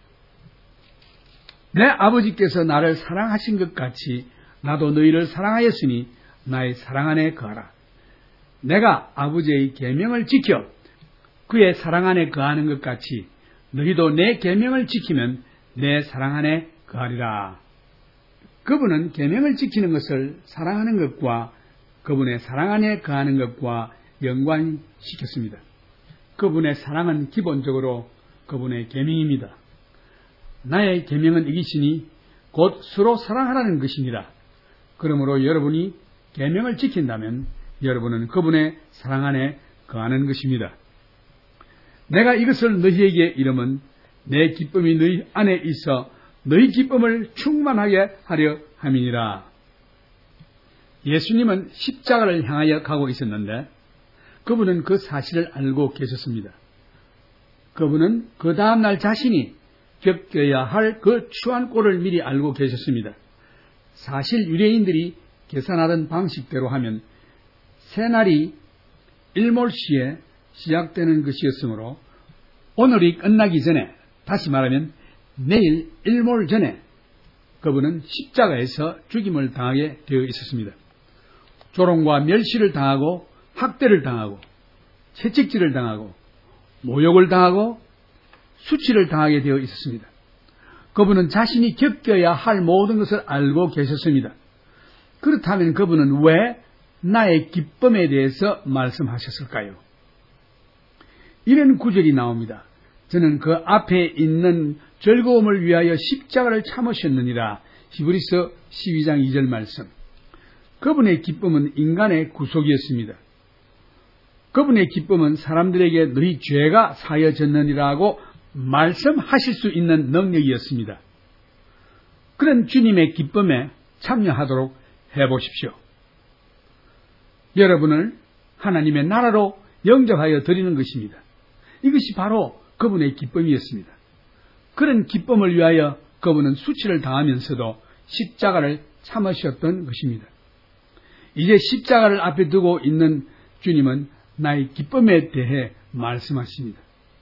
내 아버지께서 나를 사랑하신 것 같이 나도 너희를 사랑하였으니 나의 사랑 안에 거하라. 내가 아버지의 계명을 지켜 그의 사랑 안에 거하는 것 같이 너희도 내 계명을 지키면 내 사랑 안에 거하리라. 그분은 계명을 지키는 것을 사랑하는 것과 그분의 사랑 안에 거하는 것과 연관시켰습니다. 그분의 사랑은 기본적으로 그분의 계명입니다. 나의 계명은 이것이니 곧 서로 사랑하라는 것입니다. 그러므로 여러분이 계명을 지킨다면 여러분은 그분의 사랑 안에 거하는 것입니다. 내가 이것을 너희에게 이름은 내 기쁨이 너희 안에 있어 너희 기쁨을 충만하게 하려 함이니라. 예수님은 십자가를 향하여 가고 있었는데 그분은 그 사실을 알고 계셨습니다. 그분은 그 다음날 자신이 겪어야 할 그 추한 꼴을 미리 알고 계셨습니다. 사실 유대인들이 계산하던 방식대로 하면 새날이 일몰시에 시작되는 것이었으므로 오늘이 끝나기 전에, 다시 말하면 내일 일몰 전에 그분은 십자가에서 죽임을 당하게 되어 있었습니다. 조롱과 멸시를 당하고 학대를 당하고 채찍질을 당하고 모욕을 당하고 수치를 당하게 되어 있었습니다. 그분은 자신이 겪어야 할 모든 것을 알고 계셨습니다. 그렇다면 그분은 왜 나의 기쁨에 대해서 말씀하셨을까요? 이런 구절이 나옵니다. 저는 그 앞에 있는 즐거움을 위하여 십자가를 참으셨느니라. 히브리서 12장 2절 말씀. 그분의 기쁨은 인간의 구속이었습니다. 그분의 기쁨은 사람들에게 너희 죄가 사여졌느니라고 말씀하실 수 있는 능력이었습니다. 그런 주님의 기쁨에 참여하도록 해보십시오. 여러분을 하나님의 나라로 영접하여 드리는 것입니다. 이것이 바로 그분의 기쁨이었습니다. 그런 기쁨을 위하여 그분은 수치를 당하면서도 십자가를 참으셨던 것입니다. 이제 십자가를 앞에 두고 있는 주님은 나의 기쁨에 대해 말씀하십니다.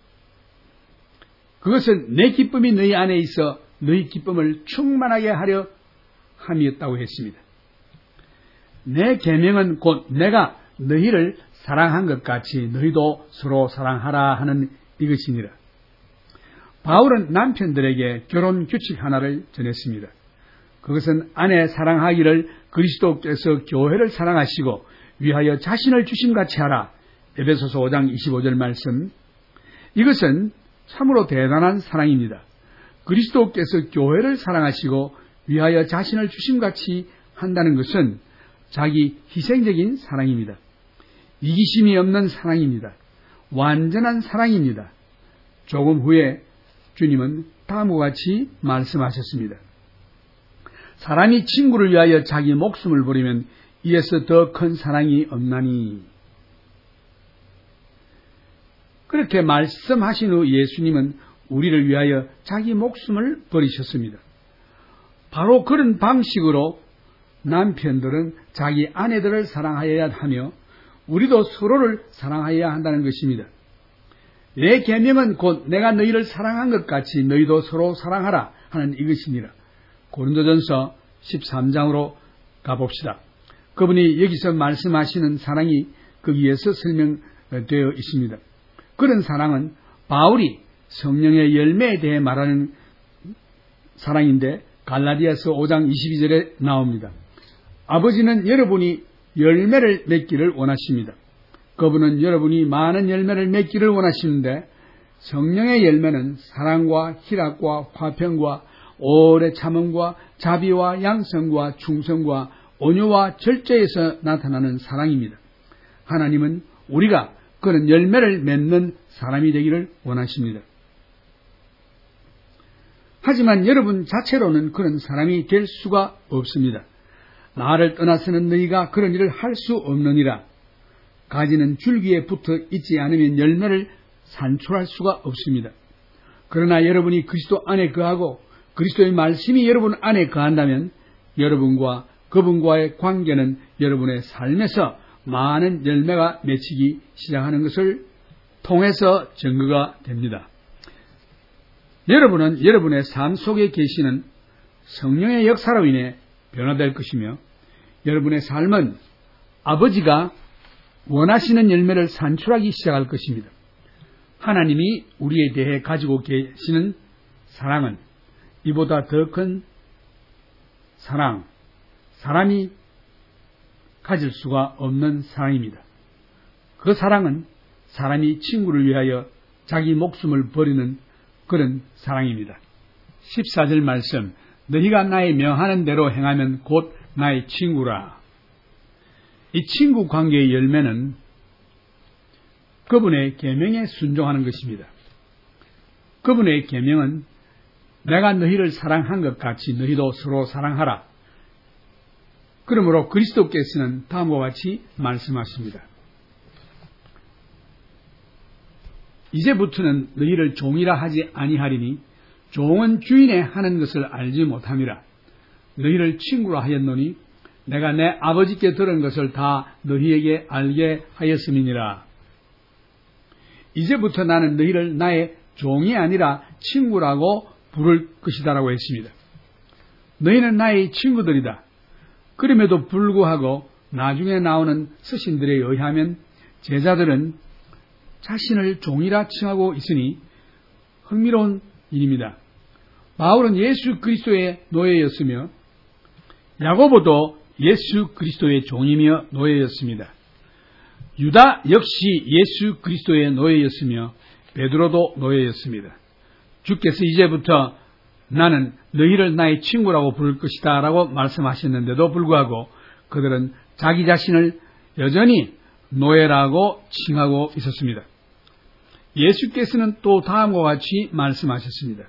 그것은 내 기쁨이 너희 안에 있어 너희 기쁨을 충만하게 하려 함이었다고 했습니다. 내 계명은 곧 내가 너희를 사랑한 것 같이 너희도 서로 사랑하라 하는 이것이니라. 바울은 남편들에게 결혼 규칙 하나를 전했습니다. 그것은 아내 사랑하기를 그리스도께서 교회를 사랑하시고 위하여 자신을 주심같이 하라. 에베소서 5장 25절 말씀. 이것은 참으로 대단한 사랑입니다. 그리스도께서 교회를 사랑하시고 위하여 자신을 주심같이 한다는 것은 자기 희생적인 사랑입니다. 이기심이 없는 사랑입니다. 완전한 사랑입니다. 조금 후에 주님은 다음과 같이 말씀하셨습니다. 사람이 친구를 위하여 자기 목숨을 버리면 이에서 더 큰 사랑이 없나니. 그렇게 말씀하신 후 예수님은 우리를 위하여 자기 목숨을 버리셨습니다. 바로 그런 방식으로 남편들은 자기 아내들을 사랑하여야 하며 우리도 서로를 사랑하여야 한다는 것입니다. 내 계명은 곧 내가 너희를 사랑한 것 같이 너희도 서로 사랑하라 하는 이것이니라. 고린도전서 13장으로 가봅시다. 그분이 여기서 말씀하시는 사랑이 거기에서 설명되어 있습니다. 그런 사랑은 바울이 성령의 열매에 대해 말하는 사랑인데 갈라디아서 5장 22절에 나옵니다. 아버지는 여러분이 열매를 맺기를 원하십니다. 그분은 여러분이 많은 열매를 맺기를 원하시는데 성령의 열매는 사랑과 희락과 화평과 오래 참음과 자비와 양성과 충성과 온유와 절제에서 나타나는 사랑입니다. 하나님은 우리가 그런 열매를 맺는 사람이 되기를 원하십니다. 하지만 여러분 자체로는 그런 사람이 될 수가 없습니다. 나를 떠나서는 너희가 그런 일을 할 수 없느니라. 가지는 줄기에 붙어 있지 않으면 열매를 산출할 수가 없습니다. 그러나 여러분이 그리스도 안에 거하고 그리스도의 말씀이 여러분 안에 거한다면 여러분과 그분과의 관계는 여러분의 삶에서 많은 열매가 맺히기 시작하는 것을 통해서 증거가 됩니다. 여러분은 여러분의 삶 속에 계시는 성령의 역사로 인해 변화될 것이며 여러분의 삶은 아버지가 원하시는 열매를 산출하기 시작할 것입니다. 하나님이 우리에 대해 가지고 계시는 사랑은 이보다 더 큰 사랑, 사람이 가질 수가 없는 사랑입니다. 그 사랑은 사람이 친구를 위하여 자기 목숨을 버리는 그런 사랑입니다. 14절 말씀, 너희가 나의 명하는 대로 행하면 곧 나의 친구라. 이 친구 관계의 열매는 그분의 계명에 순종하는 것입니다. 그분의 계명은 내가 너희를 사랑한 것 같이 너희도 서로 사랑하라. 그러므로 그리스도께서는 다음과 같이 말씀하십니다. 이제부터는 너희를 종이라 하지 아니하리니 종은 주인의 하는 것을 알지 못함이라. 너희를 친구라 하였노니 내가 내 아버지께 들은 것을 다 너희에게 알게 하였음이니라. 이제부터 나는 너희를 나의 종이 아니라 친구라고 부를 것이다라고 했습니다. 너희는 나의 친구들이다. 그럼에도 불구하고 나중에 나오는 서신들에 의하면 제자들은 자신을 종이라 칭하고 있으니 흥미로운 일입니다. 바울은 예수 그리스도의 노예였으며 야고보도 예수 그리스도의 종이며 노예였습니다. 유다 역시 예수 그리스도의 노예였으며 베드로도 노예였습니다. 주께서 이제부터 나는 너희를 나의 친구라고 부를 것이다 라고 말씀하셨는데도 불구하고 그들은 자기 자신을 여전히 노예라고 칭하고 있었습니다. 예수께서는 또 다음과 같이 말씀하셨습니다.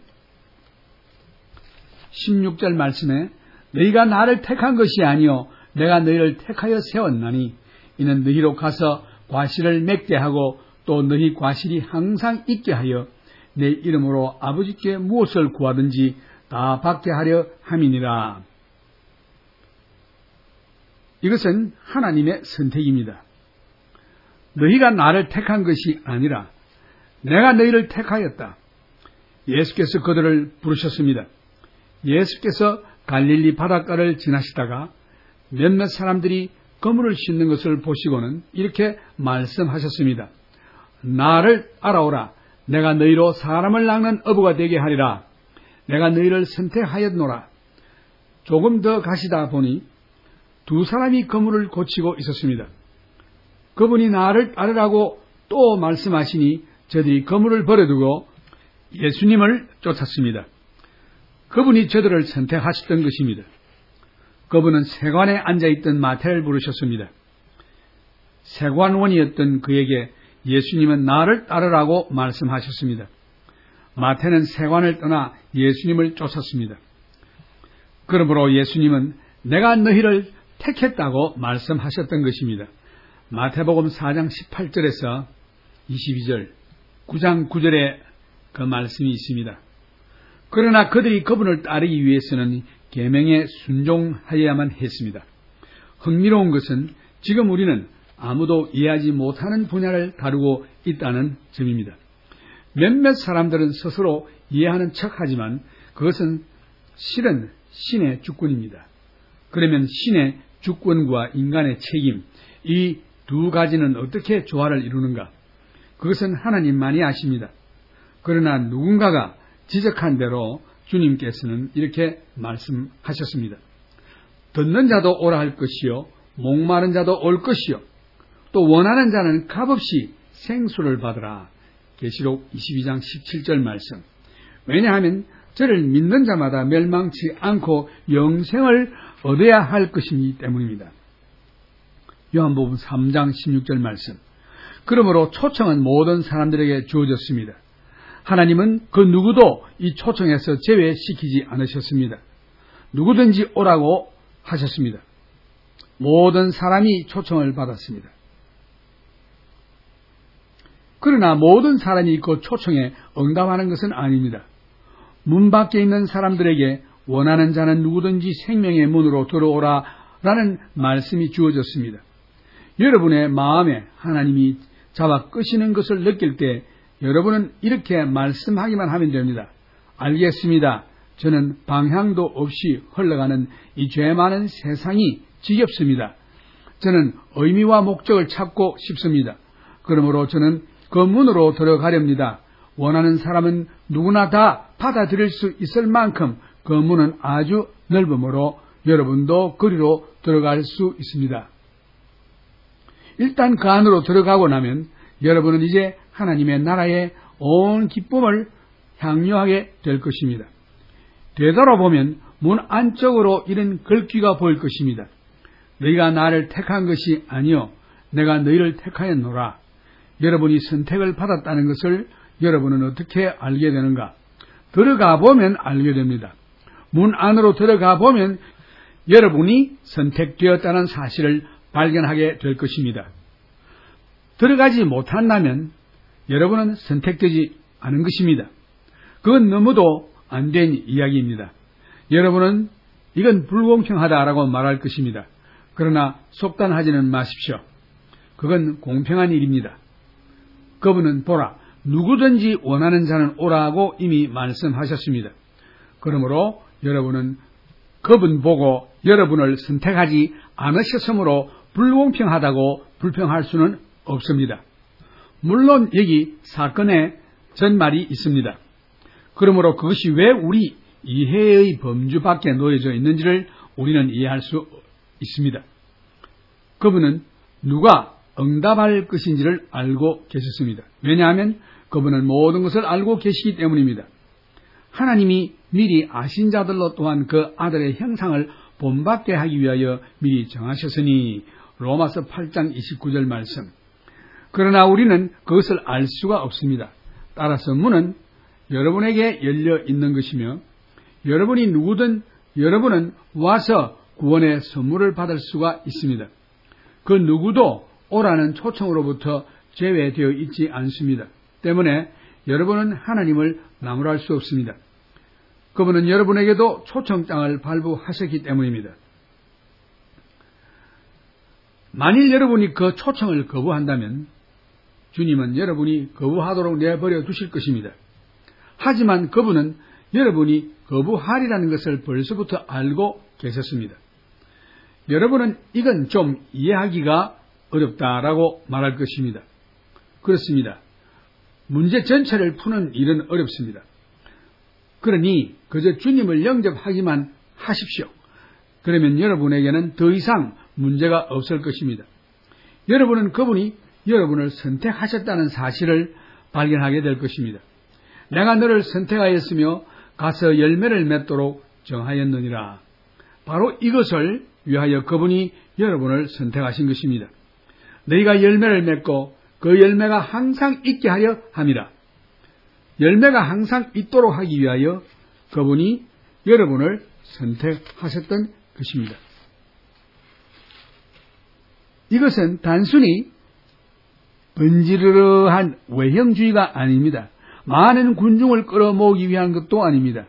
16절 말씀에 너희가 나를 택한 것이 아니요 내가 너희를 택하여 세웠나니 이는 너희로 가서 과실을 맺게 하고 또 너희 과실이 항상 있게 하여 내 이름으로 아버지께 무엇을 구하든지 다 받게 하려 함이니라. 이것은 하나님의 선택입니다. 너희가 나를 택한 것이 아니라 내가 너희를 택하였다. 예수께서 그들을 부르셨습니다. 예수께서 갈릴리 바닷가를 지나시다가 몇몇 사람들이 그물을 씻는 것을 보시고는 이렇게 말씀하셨습니다. 나를 알아오라. 내가 너희로 사람을 낚는 어부가 되게 하리라. 내가 너희를 선택하였노라. 조금 더 가시다 보니 두 사람이 그물을 고치고 있었습니다. 그분이 나를 따르라고 또 말씀하시니 저들이 그물을 버려두고 예수님을 쫓았습니다. 그분이 저들을 선택하셨던 것입니다. 그분은 세관에 앉아있던 마태를 부르셨습니다. 세관원이었던 그에게 예수님은 나를 따르라고 말씀하셨습니다. 마태는 세관을 떠나 예수님을 쫓았습니다. 그러므로 예수님은 내가 너희를 택했다고 말씀하셨던 것입니다. 마태복음 4장 18절에서 22절, 9장 9절에 그 말씀이 있습니다. 그러나 그들이 그분을 따르기 위해서는 계명에 순종하여야만 했습니다. 흥미로운 것은 지금 우리는 아무도 이해하지 못하는 분야를 다루고 있다는 점입니다. 몇몇 사람들은 스스로 이해하는 척하지만 그것은 실은 신의 주권입니다. 그러면 신의 주권과 인간의 책임, 이 두 가지는 어떻게 조화를 이루는가? 그것은 하나님만이 아십니다. 그러나 누군가가 지적한 대로 주님께서는 이렇게 말씀하셨습니다. 듣는 자도 오라 할 것이요 목마른 자도 올 것이요 또 원하는 자는 값없이 생수를 받으라. 계시록 22장 17절 말씀. 왜냐하면 저를 믿는 자마다 멸망치 않고 영생을 얻어야 할 것이기 때문입니다. 요한복음 3장 16절 말씀. 그러므로 초청은 모든 사람들에게 주어졌습니다. 하나님은 그 누구도 이 초청에서 제외시키지 않으셨습니다. 누구든지 오라고 하셨습니다. 모든 사람이 초청을 받았습니다. 그러나 모든 사람이 그 초청에 응답하는 것은 아닙니다. 문 밖에 있는 사람들에게 원하는 자는 누구든지 생명의 문으로 들어오라라는 말씀이 주어졌습니다. 여러분의 마음에 하나님이 잡아 끄시는 것을 느낄 때 여러분은 이렇게 말씀하기만 하면 됩니다. 알겠습니다. 저는 방향도 없이 흘러가는 이 죄 많은 세상이 지겹습니다. 저는 의미와 목적을 찾고 싶습니다. 그러므로 저는 그 문으로 들어가렵니다. 원하는 사람은 누구나 다 받아들일 수 있을 만큼 그 문은 아주 넓으므로 여러분도 그리로 들어갈 수 있습니다. 일단 그 안으로 들어가고 나면 여러분은 이제 하나님의 나라의 온 기쁨을 향유하게 될 것입니다. 되돌아보면 문 안쪽으로 이런 글귀가 보일 것입니다. 너희가 나를 택한 것이 아니요 내가 너희를 택하였노라. 여러분이 선택을 받았다는 것을 여러분은 어떻게 알게 되는가? 들어가 보면 알게 됩니다. 문 안으로 들어가 보면 여러분이 선택되었다는 사실을 발견하게 될 것입니다. 들어가지 못한다면 여러분은 선택되지 않은 것입니다. 그건 너무도 안 된 이야기입니다. 여러분은 이건 불공평하다라고 말할 것입니다. 그러나 속단하지는 마십시오. 그건 공평한 일입니다. 그분은 보라, 누구든지 원하는 자는 오라고 이미 말씀하셨습니다. 그러므로 여러분은 그분 보고 여러분을 선택하지 않으셨으므로 불공평하다고 불평할 수는 없습니다. 물론 여기 사건에 전말이 있습니다. 그러므로 그것이 왜 우리 이해의 범주 밖에 놓여져 있는지를 우리는 이해할 수 있습니다. 그분은 누가 응답할 것인지를 알고 계셨습니다. 왜냐하면 그분은 모든 것을 알고 계시기 때문입니다. 하나님이 미리 아신 자들로 또한 그 아들의 형상을 본받게 하기 위하여 미리 정하셨으니 로마서 8장 29절 말씀. 그러나 우리는 그것을 알 수가 없습니다. 따라서 문은 여러분에게 열려 있는 것이며 여러분이 누구든 여러분은 와서 구원의 선물을 받을 수가 있습니다. 그 누구도 오라는 초청으로부터 제외되어 있지 않습니다. 때문에 여러분은 하나님을 나무랄 수 없습니다. 그분은 여러분에게도 초청장을 발부하셨기 때문입니다. 만일 여러분이 그 초청을 거부한다면 주님은 여러분이 거부하도록 내버려 두실 것입니다. 하지만 그분은 여러분이 거부하리라는 것을 벌써부터 알고 계셨습니다. 여러분은 이건 좀 이해하기가 어렵다라고 말할 것입니다. 그렇습니다. 문제 전체를 푸는 일은 어렵습니다. 그러니 그저 주님을 영접하기만 하십시오. 그러면 여러분에게는 더 이상 문제가 없을 것입니다. 여러분은 그분이 여러분을 선택하셨다는 사실을 발견하게 될 것입니다. 내가 너를 선택하였으며 가서 열매를 맺도록 정하였느니라. 바로 이것을 위하여 그분이 여러분을 선택하신 것입니다. 너희가 열매를 맺고 그 열매가 항상 있게 하려 함이라. 열매가 항상 있도록 하기 위하여 그분이 여러분을 선택하셨던 것입니다. 이것은 단순히 번지르르한 외형주의가 아닙니다. 많은 군중을 끌어모으기 위한 것도 아닙니다.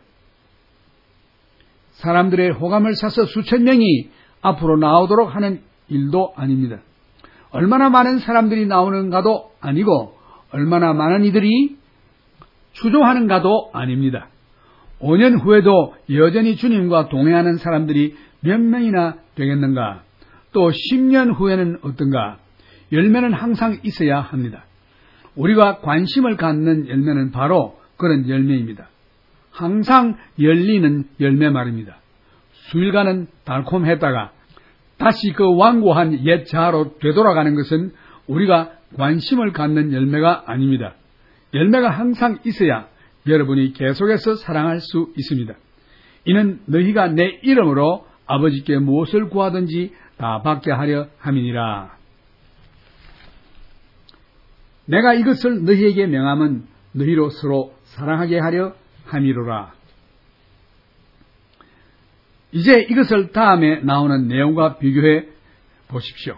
사람들의 호감을 사서 수천 명이 앞으로 나오도록 하는 일도 아닙니다. 얼마나 많은 사람들이 나오는가도 아니고 얼마나 많은 이들이 추종하는가도 아닙니다. 5년 후에도 여전히 주님과 동행하는 사람들이 몇 명이나 되겠는가? 또 10년 후에는 어떤가? 열매는 항상 있어야 합니다. 우리가 관심을 갖는 열매는 바로 그런 열매입니다. 항상 열리는 열매 말입니다. 수일간은 달콤했다가 다시 그 완고한 옛 자아로 되돌아가는 것은 우리가 관심을 갖는 열매가 아닙니다. 열매가 항상 있어야 여러분이 계속해서 사랑할 수 있습니다. 이는 너희가 내 이름으로 아버지께 무엇을 구하든지 다 받게 하려 함이니라. 내가 이것을 너희에게 명함은 너희로 서로 사랑하게 하려 함이로라. 이제 이것을 다음에 나오는 내용과 비교해 보십시오.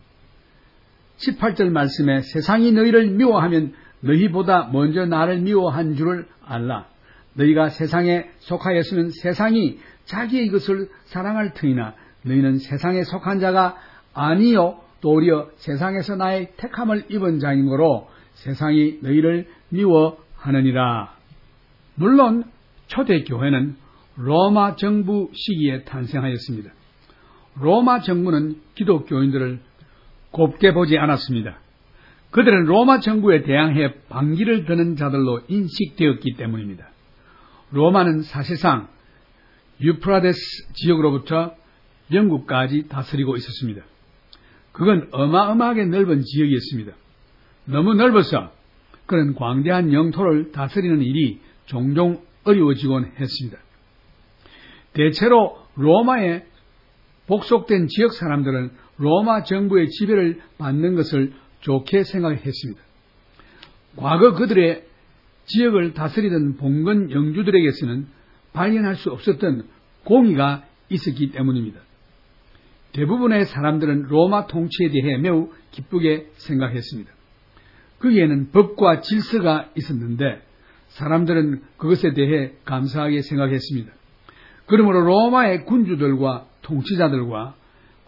18절 말씀에 세상이 너희를 미워하면 너희보다 먼저 나를 미워한 줄을 알라. 너희가 세상에 속하였으면 세상이 자기의 이것을 사랑할 터이나 너희는 세상에 속한 자가 아니요 도리어 세상에서 나의 택함을 입은 자이므로 세상이 너희를 미워하느니라. 물론 초대교회는 로마 정부 시기에 탄생하였습니다. 로마 정부는 기독교인들을 곱게 보지 않았습니다. 그들은 로마 정부에 대항해 반기를 드는 자들로 인식되었기 때문입니다. 로마는 사실상 유프라데스 지역으로부터 영국까지 다스리고 있었습니다. 그건 어마어마하게 넓은 지역이었습니다. 너무 넓어서 그런 광대한 영토를 다스리는 일이 종종 어려워지곤 했습니다. 대체로 로마에 복속된 지역 사람들은 로마 정부의 지배를 받는 것을 좋게 생각했습니다. 과거 그들의 지역을 다스리던 봉건 영주들에게서는 발견할 수 없었던 공의가 있었기 때문입니다. 대부분의 사람들은 로마 통치에 대해 매우 기쁘게 생각했습니다. 거기에는 법과 질서가 있었는데 사람들은 그것에 대해 감사하게 생각했습니다. 그러므로 로마의 군주들과 통치자들과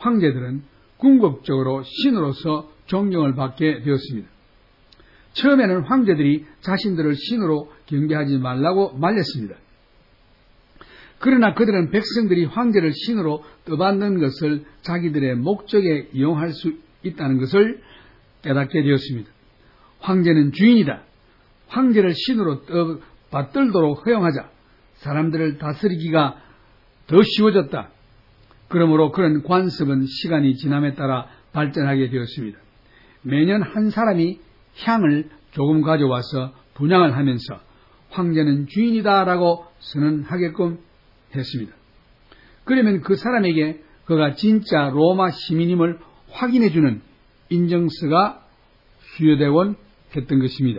황제들은 궁극적으로 신으로서 존경을 받게 되었습니다. 처음에는 황제들이 자신들을 신으로 경배하지 말라고 말렸습니다. 그러나 그들은 백성들이 황제를 신으로 떠받는 것을 자기들의 목적에 이용할 수 있다는 것을 깨닫게 되었습니다. 황제는 주인이다. 황제를 신으로 받들도록 허용하자. 사람들을 다스리기가 더 쉬워졌다. 그러므로 그런 관습은 시간이 지남에 따라 발전하게 되었습니다. 매년 한 사람이 향을 조금 가져와서 분향을 하면서 황제는 주인이다라고 선언하게끔 했습니다. 그러면 그 사람에게 그가 진짜 로마 시민임을 확인해주는 인정서가 수여되곤 했던 것입니다.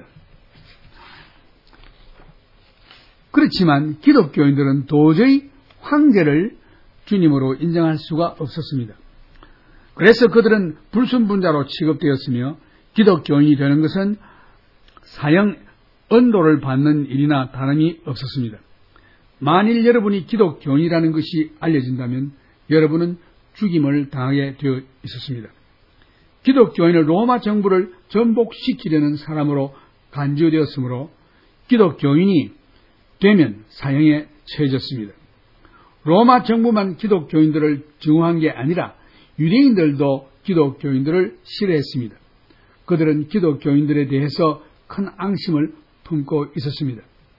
그렇지만 기독교인들은 도저히 황제를 주님으로 인정할 수가 없었습니다. 그래서 그들은 불순분자로 취급되었으며 기독교인이 되는 것은 사형 언도를 받는 일이나 다름이 없었습니다. 만일 여러분이 기독교인이라는 것이 알려진다면 여러분은 죽임을 당하게 되어 있었습니다. 기독교인은 로마 정부를 전복시키려는 사람으로 간주되었으므로 기독교인이 되면 사형에 처해졌습니다. 로마 정부만 기독교인들을 증오한 게 아니라 유대인들도 기독교인들을 싫어했습니다. 그들은 기독교인들에 대해서 큰 앙심을 품고 있었습니다.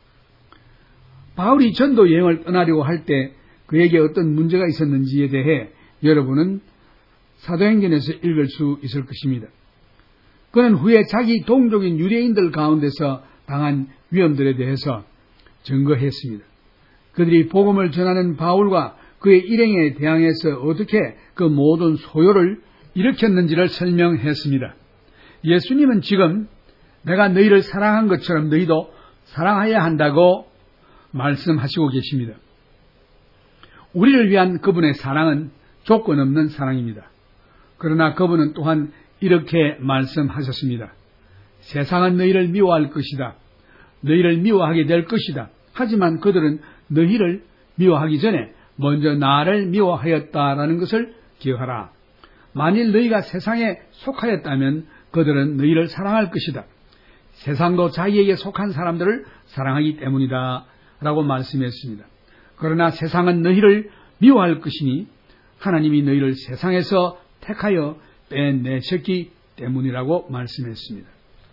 바울이 전도 여행을 떠나려고 할 때 그에게 어떤 문제가 있었는지에 대해 여러분은 사도행전에서 읽을 수 있을 것입니다. 그는 후에 자기 동족인 유대인들 가운데서 당한 위험들에 대해서 증거했습니다. 그들이 복음을 전하는 바울과 그의 일행에 대항해서 어떻게 그 모든 소요를 일으켰는지를 설명했습니다. 예수님은 지금 내가 너희를 사랑한 것처럼 너희도 사랑해야 한다고 말씀하시고 계십니다. 우리를 위한 그분의 사랑은 조건 없는 사랑입니다. 그러나 그분은 또한 이렇게 말씀하셨습니다. 세상은 너희를 미워할 것이다. 너희를 미워하게 될 것이다. 하지만 그들은 너희를 미워하기 전에 먼저 나를 미워하였다라는 것을 기억하라. 만일 너희가 세상에 속하였다면 그들은 너희를 사랑할 것이다. 세상도 자기에게 속한 사람들을 사랑하기 때문이다 라고 말씀했습니다. 그러나 세상은 너희를 미워할 것이니 하나님이 너희를 세상에서 택하여 빼내셨기 때문이라고 말씀했습니다.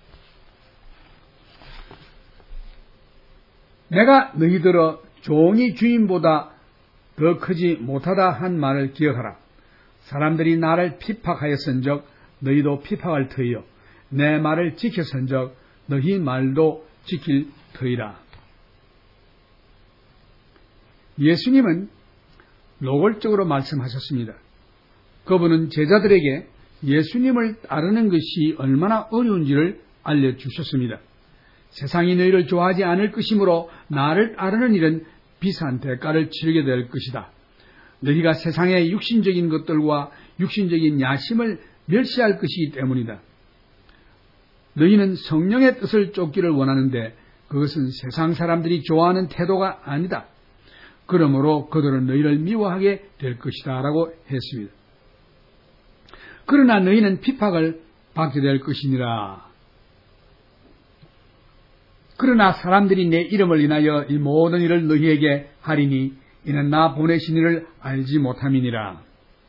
내가 너희들어 종이 주인보다 더 크지 못하다 한 말을 기억하라. 사람들이 나를 핍박하였은적 너희도 핍박할 터이요 내 말을 지켰은적 너희 말도 지킬 터이라. 예수님은 노골적으로 말씀하셨습니다. 그분은 제자들에게 예수님을 따르는 것이 얼마나 어려운지를 알려주셨습니다. 세상이 너희를 좋아하지 않을 것이므로 나를 따르는 일은 비싼 대가를 치르게 될 것이다. 너희가 세상의 육신적인 것들과 육신적인 야심을 멸시할 것이기 때문이다. 너희는 성령의 뜻을 쫓기를 원하는데 그것은 세상 사람들이 좋아하는 태도가 아니다. 그러므로 그들은 너희를 미워하게 될 것이다 라고 했습니다. 그러나 너희는 핍박을 받게 될 것이니라. 그러나 사람들이 내 이름을 인하여 이 모든 일을 너희에게 하리니 이는 나 보내신 이를 알지 못함이니라.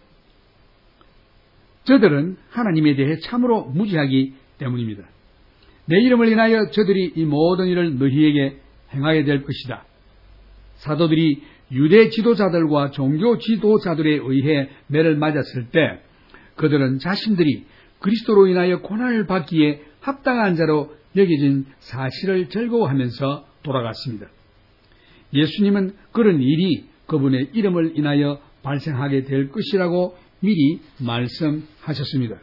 저들은 하나님에 대해 참으로 무지하기 때문입니다. 내 이름을 인하여 저들이 이 모든 일을 너희에게 행하게 될 것이다. 사도들이 유대 지도자들과 종교 지도자들에 의해 매를 맞았을 때 그들은 자신들이 그리스도로 인하여 고난을 받기에 합당한 자로 여겨진 사실을 즐거워하면서 돌아갔습니다. 예수님은 그런 일이 그분의 이름을 인하여 발생하게 될 것이라고 미리 말씀하셨습니다.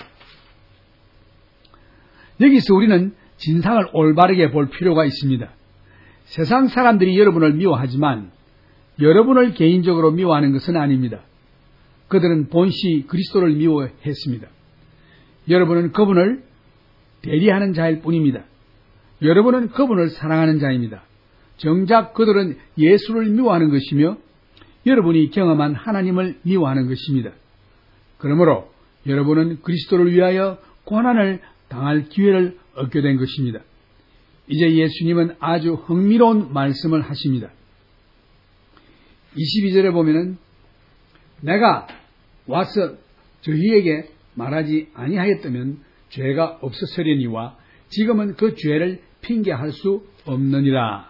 여기서 우리는 진상을 올바르게 볼 필요가 있습니다. 세상 사람들이 여러분을 미워하지만 여러분을 개인적으로 미워하는 것은 아닙니다. 그들은 본시 그리스도를 미워했습니다. 여러분은 그분을 대리하는 자일 뿐입니다. 여러분은 그분을 사랑하는 자입니다. 정작 그들은 예수를 미워하는 것이며 여러분이 경험한 하나님을 미워하는 것입니다. 그러므로 여러분은 그리스도를 위하여 고난을 당할 기회를 얻게 된 것입니다. 이제 예수님은 아주 흥미로운 말씀을 하십니다. 22절에 보면은 내가 와서 저희에게 말하지 아니하였다면 죄가 없었으려니와 지금은 그 죄를 핑계할 수 없느니라.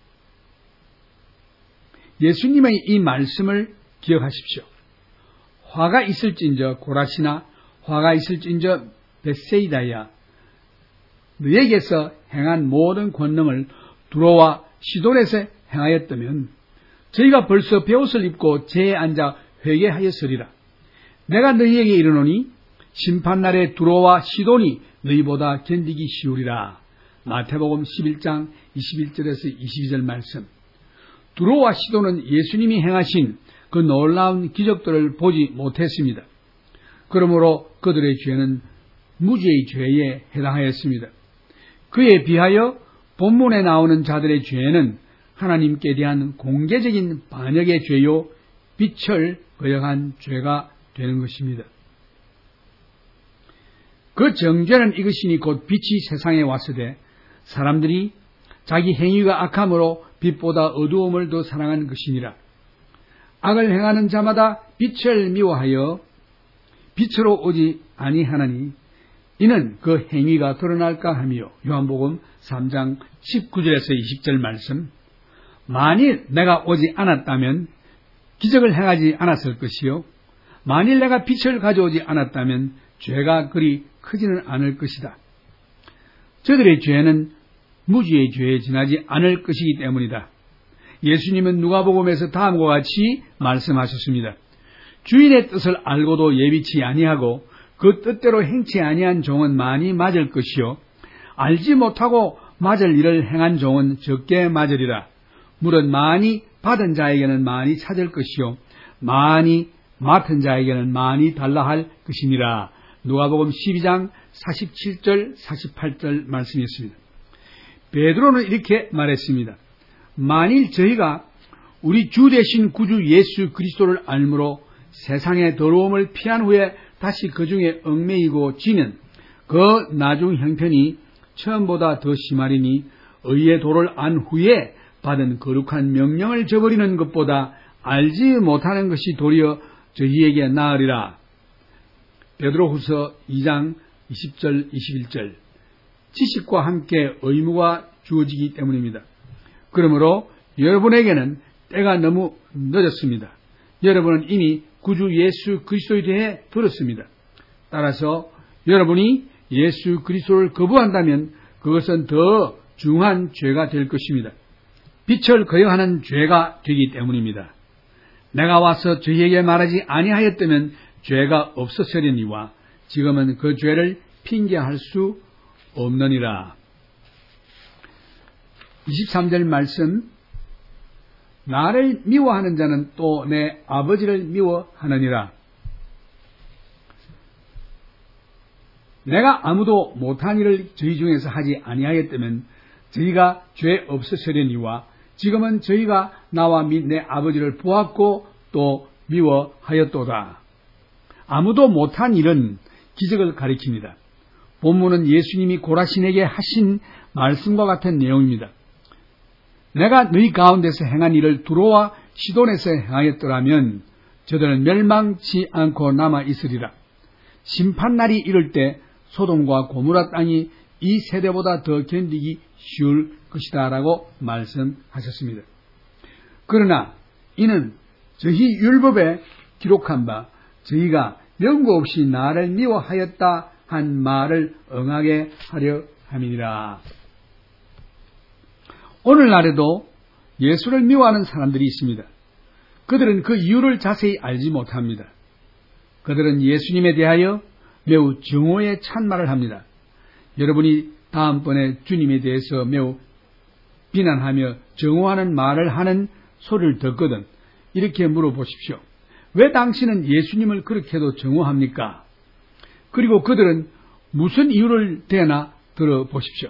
예수님의 이 말씀을 기억하십시오. 화가 있을진저 고라시나 화가 있을진저 벳세이다야, 너에게서 행한 모든 권능을 두로와 시돈에서 행하였다면 저희가 벌써 베옷을 입고 제에 앉아 회개하였으리라. 내가 너희에게 이르노니 심판날에 두로와 시돈이 너희보다 견디기 쉬우리라. 마태복음 11장 21절에서 22절 말씀. 두로와 시돈은 예수님이 행하신 그 놀라운 기적들을 보지 못했습니다. 그러므로 그들의 죄는 무죄의 죄에 해당하였습니다. 그에 비하여 본문에 나오는 자들의 죄는 하나님께 대한 공개적인 반역의 죄요, 빛을 거역한 죄가 되는 것입니다. 그 정죄는 이것이니 곧 빛이 세상에 왔으되 사람들이 자기 행위가 악함으로 빛보다 어두움을 더 사랑한 것이니라. 악을 행하는 자마다 빛을 미워하여 빛으로 오지 아니하나니 이는 그 행위가 드러날까 하며, 요한복음 3장 19절에서 20절 말씀. 만일 내가 오지 않았다면 기적을 행하지 않았을 것이요, 만일 내가 빛을 가져오지 않았다면 죄가 그리 크지는 않을 것이다. 저들의 죄는 무죄의 죄에 지나지 않을 것이기 때문이다. 예수님은 누가복음에서 다음과 같이 말씀하셨습니다. 주인의 뜻을 알고도 예비치 아니하고 그 뜻대로 행치 아니한 종은 많이 맞을 것이요, 알지 못하고 맞을 일을 행한 종은 적게 맞으리라. 물은 많이 받은 자에게는 많이 찾을 것이요, 많이 맡은 자에게는 많이 달라 할 것이니라. 누가복음 12장 47절 48절 말씀이었습니다. 베드로는 이렇게 말했습니다. 만일 저희가 우리 주 되신 구주 예수 그리스도를 알므로 세상의 더러움을 피한 후에 다시 그 중에 얽매이고 지면 그 나중 형편이 처음보다 더 심하리니 의의 도를 안 후에 받은 거룩한 명령을 저버리는 것보다 알지 못하는 것이 도리어 저희에게 나으리라. 베드로후서 2장 20절 21절. 지식과 함께 의무가 주어지기 때문입니다. 그러므로 여러분에게는 때가 너무 늦었습니다. 여러분은 이미 구주 예수 그리스도에 대해 들었습니다. 따라서 여러분이 예수 그리스도를 거부한다면 그것은 더 중한 죄가 될 것입니다. 빛을 거역하는 죄가 되기 때문입니다. 내가 와서 저희에게 말하지 아니하였다면 죄가 없었으려니와 지금은 그 죄를 핑계할 수 없느니라. 23절 말씀. 나를 미워하는 자는 또 내 아버지를 미워하느니라. 내가 아무도 못한 일을 저희 중에서 하지 아니하였다면 저희가 죄 없으시려니와 지금은 저희가 나와 및 내 아버지를 보았고 또 미워하였도다. 아무도 못한 일은 기적을 가리킵니다. 본문은 예수님이 고라신에게 하신 말씀과 같은 내용입니다. 내가 너희 가운데서 행한 일을 두로와 시돈에서 행하였더라면 저들은 멸망치 않고 남아 있으리라. 심판날이 이를 때 소돔과 고모라 땅이 이 세대보다 더 견디기 쉬울 것이다 라고 말씀하셨습니다. 그러나 이는 저희 율법에 기록한 바 저희가 연고 없이 나를 미워하였다 한 말을 응하게 하려 함이니라. 오늘날에도 예수를 미워하는 사람들이 있습니다. 그들은 그 이유를 자세히 알지 못합니다. 그들은 예수님에 대하여 매우 증오의 찬말을 합니다. 여러분이 다음번에 주님에 대해서 매우 비난하며 증오하는 말을 하는 소리를 듣거든 이렇게 물어보십시오. 왜 당신은 예수님을 그렇게도 증오합니까? 그리고 그들은 무슨 이유를 대나 들어보십시오.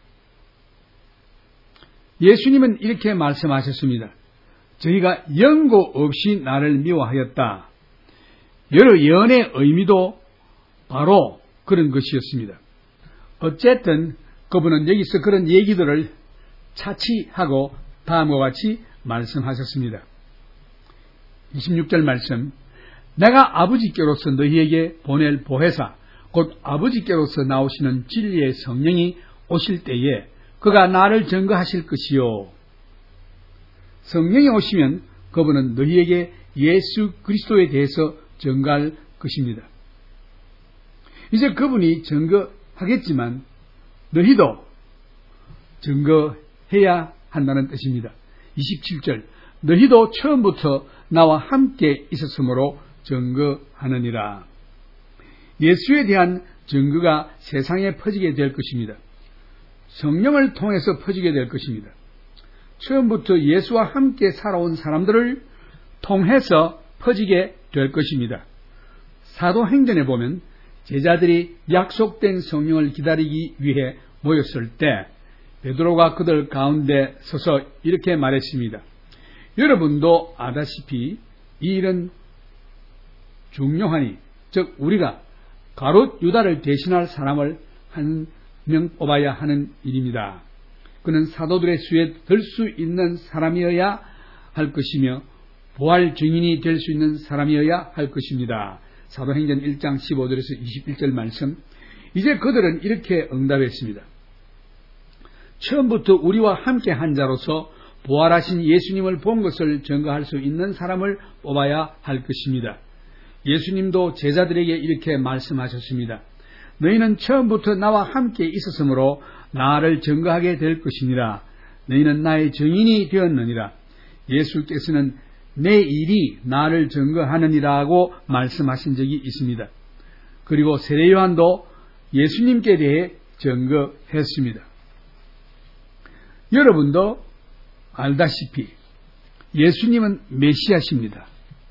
예수님은 이렇게 말씀하셨습니다. 저희가 연고 없이 나를 미워하였다. 여러 예언의 의미도 바로 그런 것이었습니다. 어쨌든 그분은 여기서 그런 얘기들을 차치하고 다음과 같이 말씀하셨습니다. 26절 말씀, 내가 아버지께로서 너희에게 보낼 보혜사 곧 아버지께로서 나오시는 진리의 성령이 오실 때에 그가 나를 증거하실 것이요. 성령이 오시면 그분은 너희에게 예수 그리스도에 대해서 증거할 것입니다. 이제 그분이 증거하겠지만 너희도 증거해야 한다는 뜻입니다. 27절, 너희도 처음부터 나와 함께 있었으므로 증거하느니라. 예수에 대한 증거가 세상에 퍼지게 될 것입니다. 성령을 통해서 퍼지게 될 것입니다. 처음부터 예수와 함께 살아온 사람들을 통해서 퍼지게 될 것입니다. 사도행전에 보면 제자들이 약속된 성령을 기다리기 위해 모였을 때 베드로가 그들 가운데 서서 이렇게 말했습니다. 여러분도 아다시피 이 일은 중요하니, 즉 우리가 가롯 유다를 대신할 사람을 한 명 뽑아야 하는 일입니다. 그는 사도들의 수에 들 수 있는 사람이어야 할 것이며 부활 증인이 될 수 있는 사람이어야 할 것입니다. 사도행전 1장 15절에서 21절 말씀. 이제 그들은 이렇게 응답했습니다. 처음부터 우리와 함께 한 자로서 부활하신 예수님을 본 것을 증거할 수 있는 사람을 뽑아야 할 것입니다. 예수님도 제자들에게 이렇게 말씀하셨습니다. 너희는 처음부터 나와 함께 있었으므로 나를 증거하게 될 것이니라. 너희는 나의 증인이 되었느니라. 예수께서는 내 일이 나를 증거하느니라고 말씀하신 적이 있습니다. 그리고 세례 요한도 예수님께 대해 증거했습니다. 여러분도 알다시피 예수님은 메시아십니다.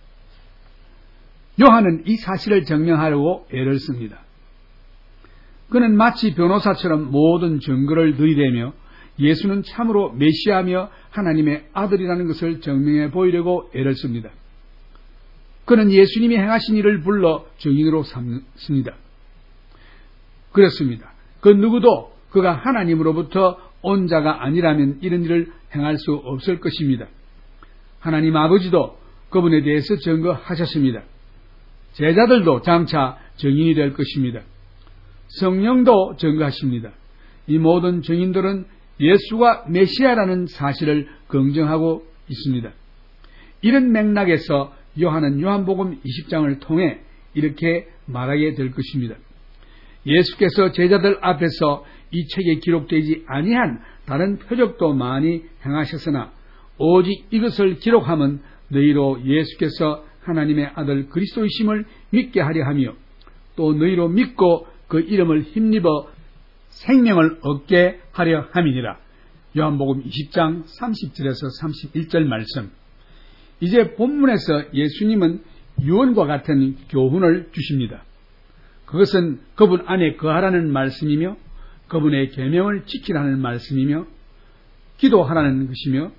요한은 이 사실을 증명하려고 애를 씁니다. 그는 마치 변호사처럼 모든 증거를 들이대며 예수는 참으로 메시아며 하나님의 아들이라는 것을 증명해 보이려고 애를 씁니다. 그는 예수님이 행하신 일을 불러 증인으로 삼습니다. 그렇습니다. 그 누구도 그가 하나님으로부터 온 자가 아니라면 이런 일을 행할 수 없을 것입니다. 하나님 아버지도 그분에 대해서 증거하셨습니다. 제자들도 장차 증인이 될 것입니다. 성령도 증거하십니다. 이 모든 증인들은 예수가 메시아라는 사실을 긍정하고 있습니다. 이런 맥락에서 요한은 요한복음 20장을 통해 이렇게 말하게 될 것입니다. 예수께서 제자들 앞에서 이 책에 기록되지 아니한 다른 표적도 많이 행하셨으나 오직 이것을 기록함은 너희로 예수께서 하나님의 아들 그리스도이심을 믿게 하려 하며 또 너희로 믿고 그 이름을 힘입어 생명을 얻게 하려 함이니라. 요한복음 20장 30절에서 31절 말씀. 이제 본문에서 예수님은 유언과 같은 교훈을 주십니다. 그것은 그분 안에 거하라는 말씀이며 그분의 계명을 지키라는 말씀이며 기도하라는 것이며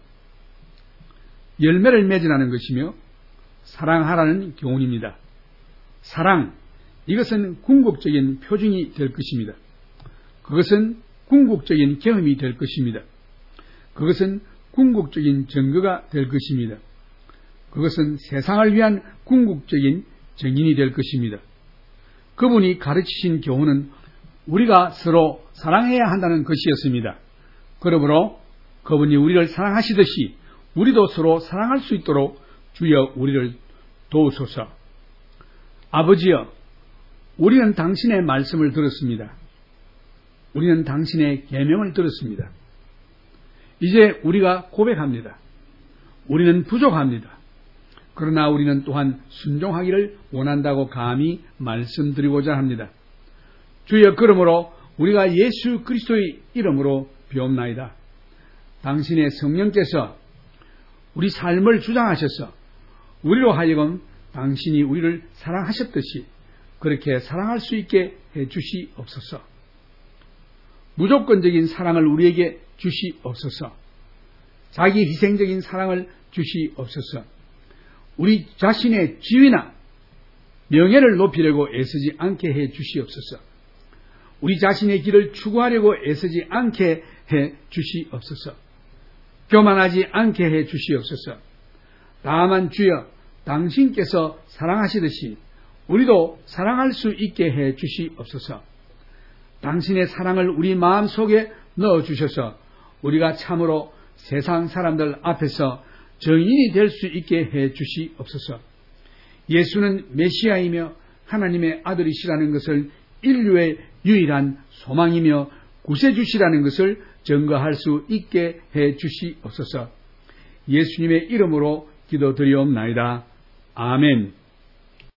열매를 맺으라는 것이며 사랑하라는 교훈입니다. 사랑, 이것은 궁극적인 표징이 될 것입니다. 그것은 궁극적인 경험이 될 것입니다. 그것은 궁극적인 증거가 될 것입니다. 그것은 세상을 위한 궁극적인 증인이 될 것입니다. 그분이 가르치신 교훈은 우리가 서로 사랑해야 한다는 것이었습니다. 그러므로 그분이 우리를 사랑하시듯이 우리도 서로 사랑할 수 있도록 주여 우리를 도우소서. 아버지여, 우리는 당신의 말씀을 들었습니다. 우리는 당신의 계명을 들었습니다. 이제 우리가 고백합니다. 우리는 부족합니다. 그러나 우리는 또한 순종하기를 원한다고 감히 말씀드리고자 합니다. 주여, 그러므로 우리가 예수 그리스도의 이름으로 비옵나이다. 당신의 성령께서 우리 삶을 주장하셔서 우리로 하여금 당신이 우리를 사랑하셨듯이 그렇게 사랑할 수 있게 해주시옵소서. 무조건적인 사랑을 우리에게 주시옵소서. 자기 희생적인 사랑을 주시옵소서. 우리 자신의 지위나 명예를 높이려고 애쓰지 않게 해 주시옵소서. 우리 자신의 길을 추구하려고 애쓰지 않게 해 주시옵소서. 교만하지 않게 해 주시옵소서. 다만 주여, 당신께서 사랑하시듯이 우리도 사랑할 수 있게 해 주시옵소서. 당신의 사랑을 우리 마음속에 넣어주셔서 우리가 참으로 세상 사람들 앞에서 정인이 될 수 있게 해 주시옵소서. 예수는 메시아이며 하나님의 아들이시라는 것을 인류의 유일한 소망이며 구세주시라는 것을 증거할 수 있게 해 주시옵소서. 예수님의 이름으로 기도드리옵나이다. 아멘.